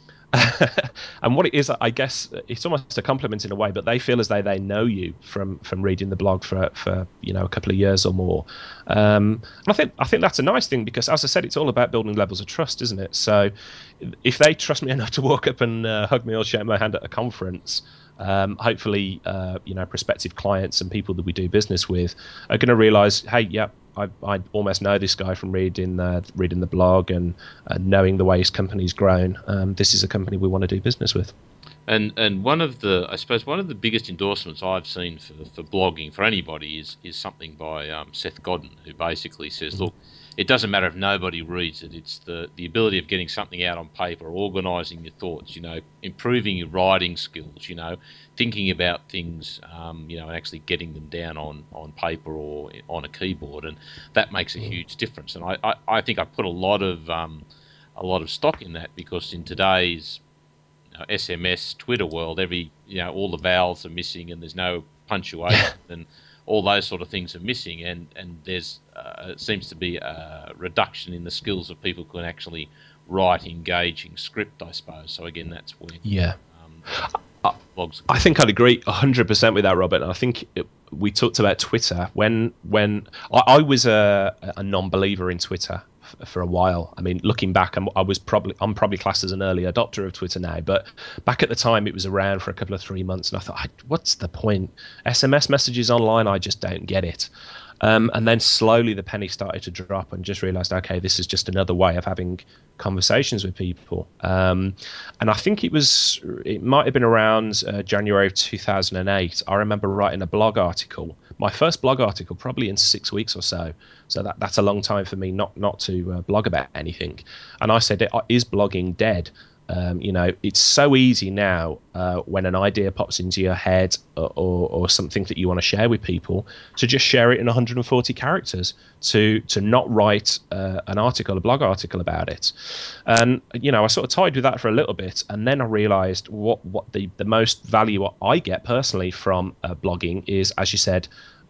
And what it is, I guess, it's almost a compliment in a way, but they feel as though they know you from from reading the blog for for you know a couple of years or more. Um, and I think I think that's a nice thing because, as I said, it's all about building levels of trust, isn't it? So if they trust me enough to walk up and uh, hug me or shake my hand at a conference, um, hopefully, uh, you know, prospective clients and people that we do business with are going to realize, hey, yeah, I, I almost know this guy from reading uh, reading the blog and uh, knowing the way his company's grown. Um, this is a company we want to do business with. And and one of the I suppose one of the biggest endorsements I've seen for for blogging for anybody is is something by um, Seth Godin, who basically says, Mhm. look, it doesn't matter if nobody reads it. It's the the ability of getting something out on paper, organising your thoughts, you know, improving your writing skills, you know, thinking about things, um, you know, and actually getting them down on on paper or on a keyboard, and that makes a Mm. huge difference. And I I, I think I put a lot of um, a lot of stock in that because in today's uh, S M S Twitter world, every you know all the vowels are missing and there's no punctuation and all those sort of things are missing, and and there's uh, it seems to be a reduction in the skills of people who can actually write engaging script, I suppose. So again, that's when Yeah. um, that's I, blogs are I good. think I'd agree one hundred percent with that, Robert. And I think it, we talked about Twitter when when I, I was a, a non-believer in Twitter f- for a while. I mean, looking back, I'm, I was probably I'm probably classed as an early adopter of Twitter now, but back at the time, it was around for a couple of three months, and I thought, what's the point? S M S messages online, I just don't get it. Um, and then slowly the penny started to drop and just realized, okay, this is just another way of having conversations with people. Um, and I think it was, it might have been around uh, January of two thousand eight. I remember writing a blog article, my first blog article, probably in six weeks or so. So that, that's a long time for me not not to uh, blog about anything. And I said, is blogging dead? Um, you know, it's so easy now uh, when an idea pops into your head or, or, or something that you want to share with people to just share it in one hundred forty characters, to to not write uh, an article, a blog article about it. And you know, I sort of tied with that for a little bit, and then I realised what what the the most value I get personally from uh, blogging is, as you said.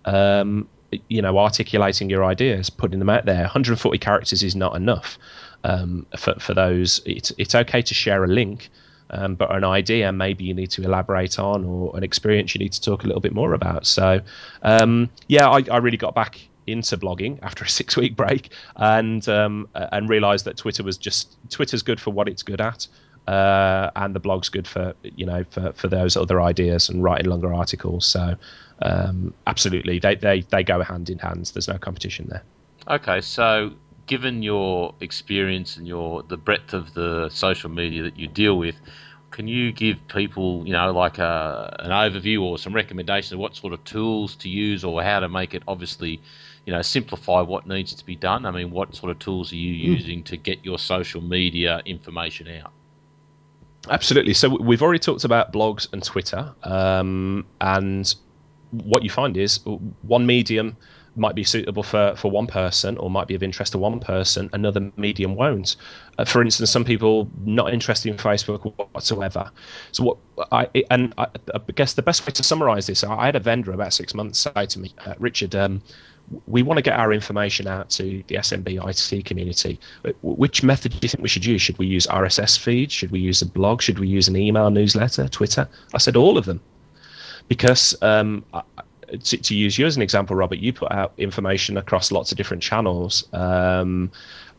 Um, you know, articulating your ideas, putting them out there. one hundred forty characters is not enough um, for for those. It's it's okay to share a link, um, but an idea maybe you need to elaborate on, or an experience you need to talk a little bit more about. So, um, yeah, I, I really got back into blogging after a six week break, and um, and realized that Twitter was just Twitter's good for what it's good at. uh, and the blog's good for you know for, for those other ideas and writing longer articles. So um, absolutely, they, they they go hand in hand. There's no competition there. Okay, so given your experience and your the breadth of the social media that you deal with, can you give people, you know, like a, an overview or some recommendations of what sort of tools to use or how to make it obviously, you know, simplify what needs to be done? I mean, what sort of tools are you Mm. using to get your social media information out? Absolutely. So we've already talked about blogs and Twitter, um, and what you find is one medium might be suitable for, for one person or might be of interest to one person, another medium won't. Uh, for instance, some people not interested in Facebook whatsoever. So what I and I, I guess the best way to summarize this, I had a vendor about six months say to me, uh, Richard, um, we want to get our information out to the S M B I T community. Which method do you think we should use? Should we use R S S feeds? Should we use a blog? Should we use an email newsletter, Twitter? I said all of them, because um, to, to use you as an example, Robert, you put out information across lots of different channels. Um,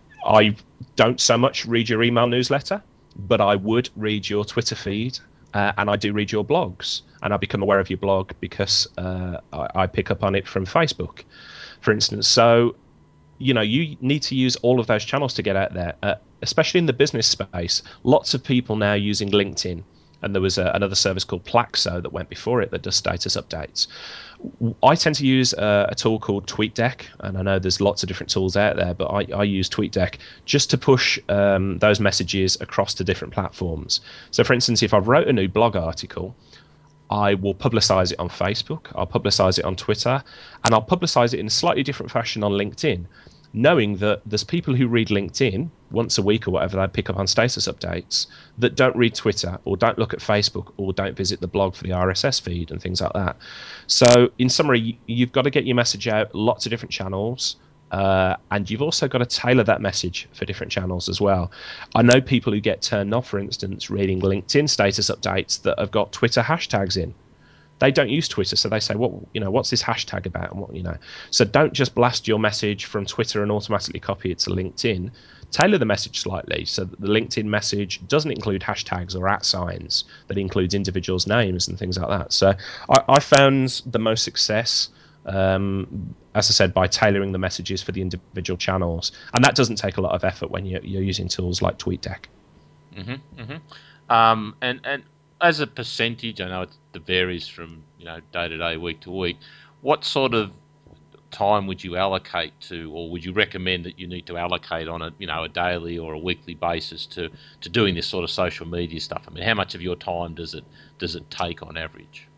I don't so much read your email newsletter, but I would read your Twitter feed, uh, and I do read your blogs, and I become aware of your blog because uh, I, I pick up on it from Facebook, for instance. So, you know, you need to use all of those channels to get out there, uh, especially in the business space. Lots of people now using LinkedIn, and there was a, another service called Plaxo that went before it that does status updates. I tend to use a, a tool called TweetDeck, and I know there's lots of different tools out there, but I, I use TweetDeck just to push um, those messages across to different platforms. So, for instance, if I've wrote a new blog article, I will publicize it on Facebook, I'll publicize it on Twitter, and I'll publicize it in a slightly different fashion on LinkedIn, knowing that there's people who read LinkedIn once a week or whatever they pick up on status updates that don't read Twitter or don't look at Facebook or don't visit the blog for the R S S feed and things like that. So in summary, you've got to get your message out lots of different channels. Uh, and you've also got to tailor that message for different channels as well. I know people who get turned off, for instance, reading LinkedIn status updates that have got Twitter hashtags in. They don't use Twitter, so they say, "What you know? What's this hashtag about?" And what you know. So don't just blast your message from Twitter and automatically copy it to LinkedIn. Tailor the message slightly so that the LinkedIn message doesn't include hashtags or at signs. That includes individuals' names and things like that. So I, I found the most success, um, as I said, by tailoring the messages for the individual channels, and that doesn't take a lot of effort when you're, you're using tools like TweetDeck. Mm-hmm, mm-hmm. Um, and and as a percentage, I know it varies from you know day to day, week to week. What sort of time would you allocate to, or would you recommend that you need to allocate on a you know a daily or a weekly basis to to doing this sort of social media stuff? I mean, how much of your time does it does it take on average?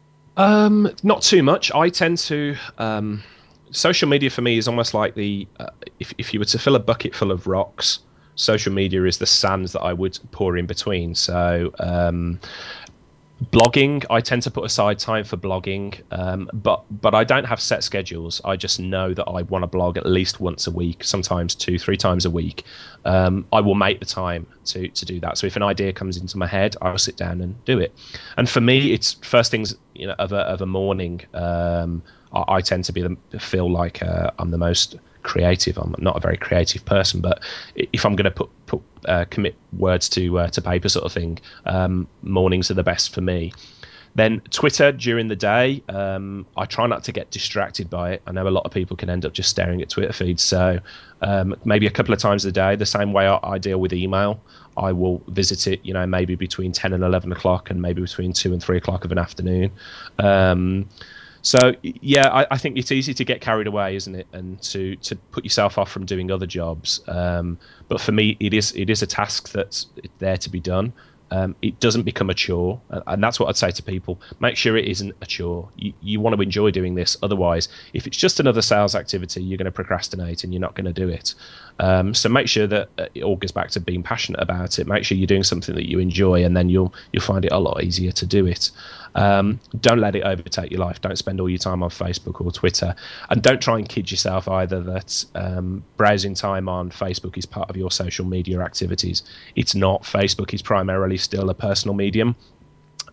Um, not too much. I tend to. Um, social media for me is almost like the uh, if if you were to fill a bucket full of rocks, social media is the sand that I would pour in between. So um, blogging, I tend to put aside time for blogging, um, but but I don't have set schedules. I just know that I want to blog at least once a week, sometimes two, three times a week. Um, I will make the time to to do that. So if an idea comes into my head, I'll sit down and do it. And for me, it's first things you know of a of a morning. Um, I, I tend to be the, feel like uh, I'm the most creative. I'm not a very creative person, but if I'm going to put put uh, commit words to uh, to paper, sort of thing, um, mornings are the best for me. Then Twitter during the day, um, I try not to get distracted by it. I know a lot of people can end up just staring at Twitter feeds, so um, maybe a couple of times a day. The same way I, I deal with email, I will visit it, you know, maybe between ten and eleven o'clock, and maybe between two and three o'clock of an afternoon. Um, so yeah, I, I think it's easy to get carried away, isn't it, and to to put yourself off from doing other jobs. Um, but for me, it is it is a task that's there to be done. Um, it doesn't become a chore, and that's what I'd say to people. Make sure it isn't a chore. You, you want to enjoy doing this. Otherwise, if it's just another sales activity, you're going to procrastinate and you're not going to do it. Um, so make sure that it all goes back to being passionate about it. Make sure you're doing something that you enjoy, and then you'll you'll find it a lot easier to do it. Um, don't let it overtake your life. Don't spend all your time on Facebook or Twitter, and don't try and kid yourself either that um, browsing time on Facebook is part of your social media activities. It's not. Facebook is primarily still a personal medium.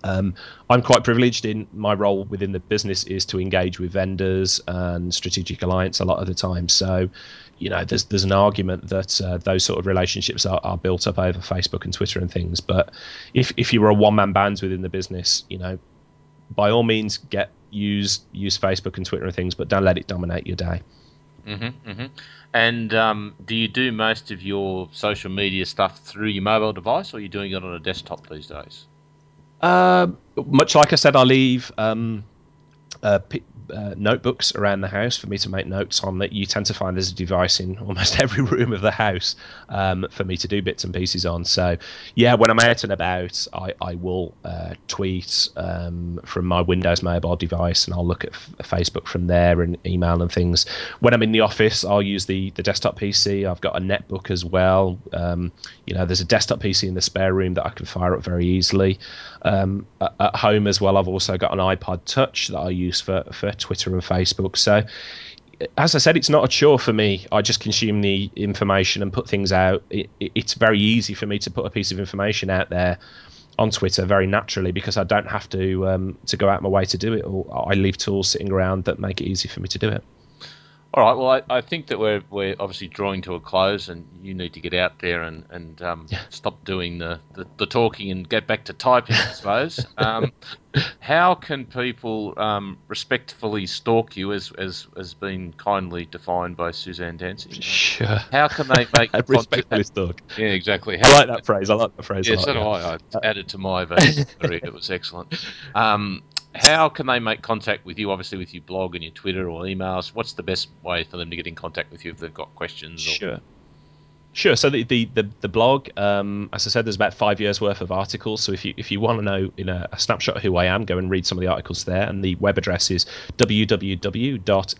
Um, I'm quite privileged in my role within the business is to engage with vendors and strategic alliance a lot of the time. So, you know, there's there's an argument that uh, those sort of relationships are, are built up over Facebook and Twitter and things. But if if you were a one man band within the business, you know, by all means, get use use Facebook and Twitter and things, but don't let it dominate your day. Mm-hmm, mm-hmm. And um, do you do most of your social media stuff through your mobile device, or are you doing it on a desktop these days? Uh, much like I said, I leave um, uh, p- uh, notebooks around the house for me to make notes on. That you tend to find there's a device in almost every room of the house um, for me to do bits and pieces on. So yeah, when I'm out and about, I, I will uh, tweet um, from my Windows mobile device, and I'll look at f- Facebook from there and email and things. When I'm in the office, I'll use the the desktop P C. I've got a netbook as well. Um, you know, there's a desktop P C in the spare room that I can fire up very easily. Um, at, at home as well, I've also got an iPod Touch that I use for, for Twitter and Facebook. So, as I said, it's not a chore for me. I just consume the information and put things out. It, it, it's very easy for me to put a piece of information out there on Twitter very naturally because I don't have to um, to go out my way to do it. Or I leave tools sitting around that make it easy for me to do it. All right. Well, I, I think that we're we're obviously drawing to a close, and you need to get out there and and um, stop doing the, the, the talking and get back to typing, I suppose. Um, how can people um, respectfully stalk you, as as as been kindly defined by Suzanne Dancy? Sure. How can they make contact? Respectfully stalk. Yeah, exactly. I How like can that phrase. I like that phrase they, a yeah, so lot. do Yeah. I. I added to my vocabulary. It was excellent. Um, how can they make contact with you? Obviously, with your blog and your Twitter or emails. What's the best way for them to get in contact with you if they've got questions? Or Sure. Sure. So the the the, the blog, um, as I said, there's about five years worth of articles. So if you if you want to know in a, a snapshot of who I am, go and read some of the articles there. And the web address is w w w dot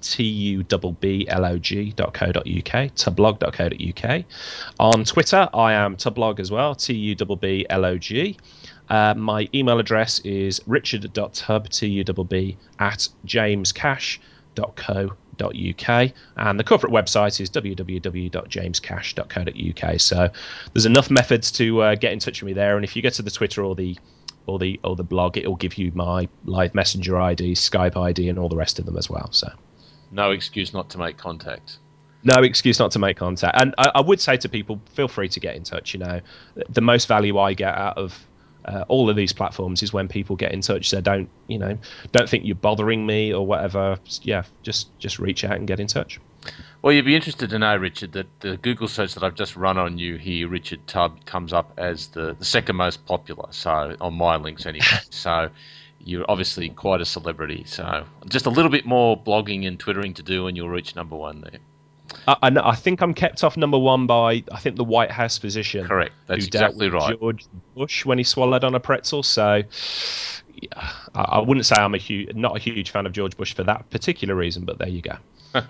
tublog dot co dot u k, tublog dot co dot u k. On Twitter, I am tublog as well, T U B B L O G. Uh, my email address is richard dot tub, T U B B, at jamescash dot co dot u k, and the corporate website is w w w dot jamescash dot co dot u k. So there's enough methods to uh, get in touch with me there, and if you go to the Twitter or the or the or the blog, it'll give you my live messenger I D, Skype I D, and all the rest of them as well. So no excuse not to make contact. no excuse not to make contact. And I, I would say to people, feel free to get in touch. You know, the most value I get out of uh, all of these platforms is when people get in touch. So don't, you know, don't think you're bothering me or whatever. Yeah, just just reach out and get in touch. Well, you'd be interested to know, Richard, that the Google search that I've just run on you here, Richard Tubb, comes up as the, the second most popular. So on my links anyway. So you're obviously quite a celebrity. So just a little bit more blogging and twittering to do, and you'll reach number one there. I, I, know, I think I'm kept off number one by I think the White House physician Correct. That's who dealt exactly with right. George Bush when he swallowed on a pretzel. So yeah, I, I wouldn't say I'm a huge, not a huge fan of George Bush for that particular reason, but there you go.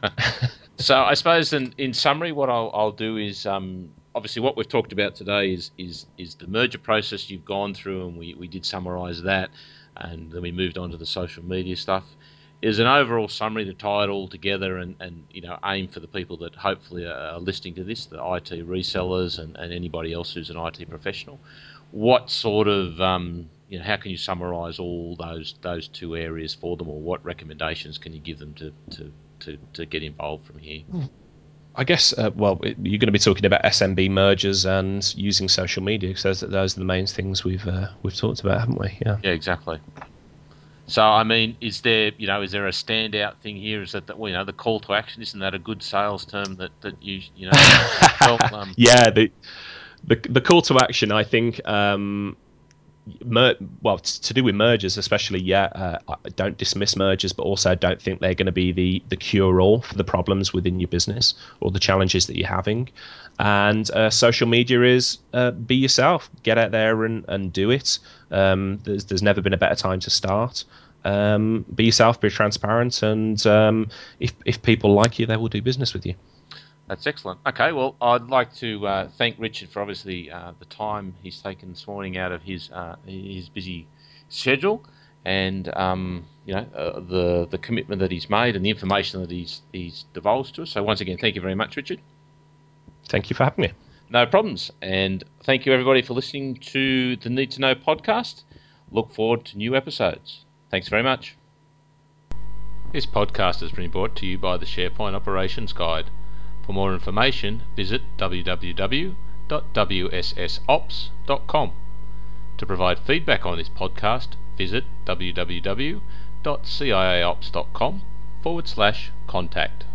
So I suppose in, in summary, what I'll, I'll do is um, obviously what we've talked about today is is is the merger process you've gone through, and we, we did summarise that, and then we moved on to the social media stuff. Is an overall summary to tie it all together and, and you know aim for the people that hopefully are listening to this, the I T resellers and, and anybody else who's an I T professional. What sort of um, you know how can you summarise all those those two areas for them, or what recommendations can you give them to to to, to get involved from here? I guess, uh, well, it, you're going to be talking about S M B mergers and using social media because those, those are the main things we've uh, we've talked about, haven't we? Yeah. Yeah, exactly. So, I mean, is there, you know, is there a standout thing here? Is that, that well, you know, the call to action? Isn't that a good sales term that, that you, you know, well, um, Yeah, the, the the call to action, I think, um, mer- well, t- to do with mergers, especially, yeah, uh, I don't dismiss mergers, but also don't think they're going to be the the cure all for the problems within your business or the challenges that you're having. And uh, social media is uh, be yourself, get out there and, and do it. Um, there's there's never been a better time to start. Um, be yourself, be transparent, and um, if if people like you, they will do business with you. that's excellent. Okay, well, I'd like to uh, thank Richard for obviously uh, the time he's taken this morning out of his uh, his busy schedule, and um, you know uh, the the commitment that he's made and the information that he's he's divulged to us. So once again, thank you very much, Richard. Thank you for having me. No problems. And thank you, everybody, for listening to the Need to Know podcast. look forward to new episodes. Thanks very much. This podcast has been brought to you by the SharePoint Operations Guide. For more information, visit w w w dot w s s ops dot com. To provide feedback on this podcast, visit w w w dot c i a ops dot com forward slash contact.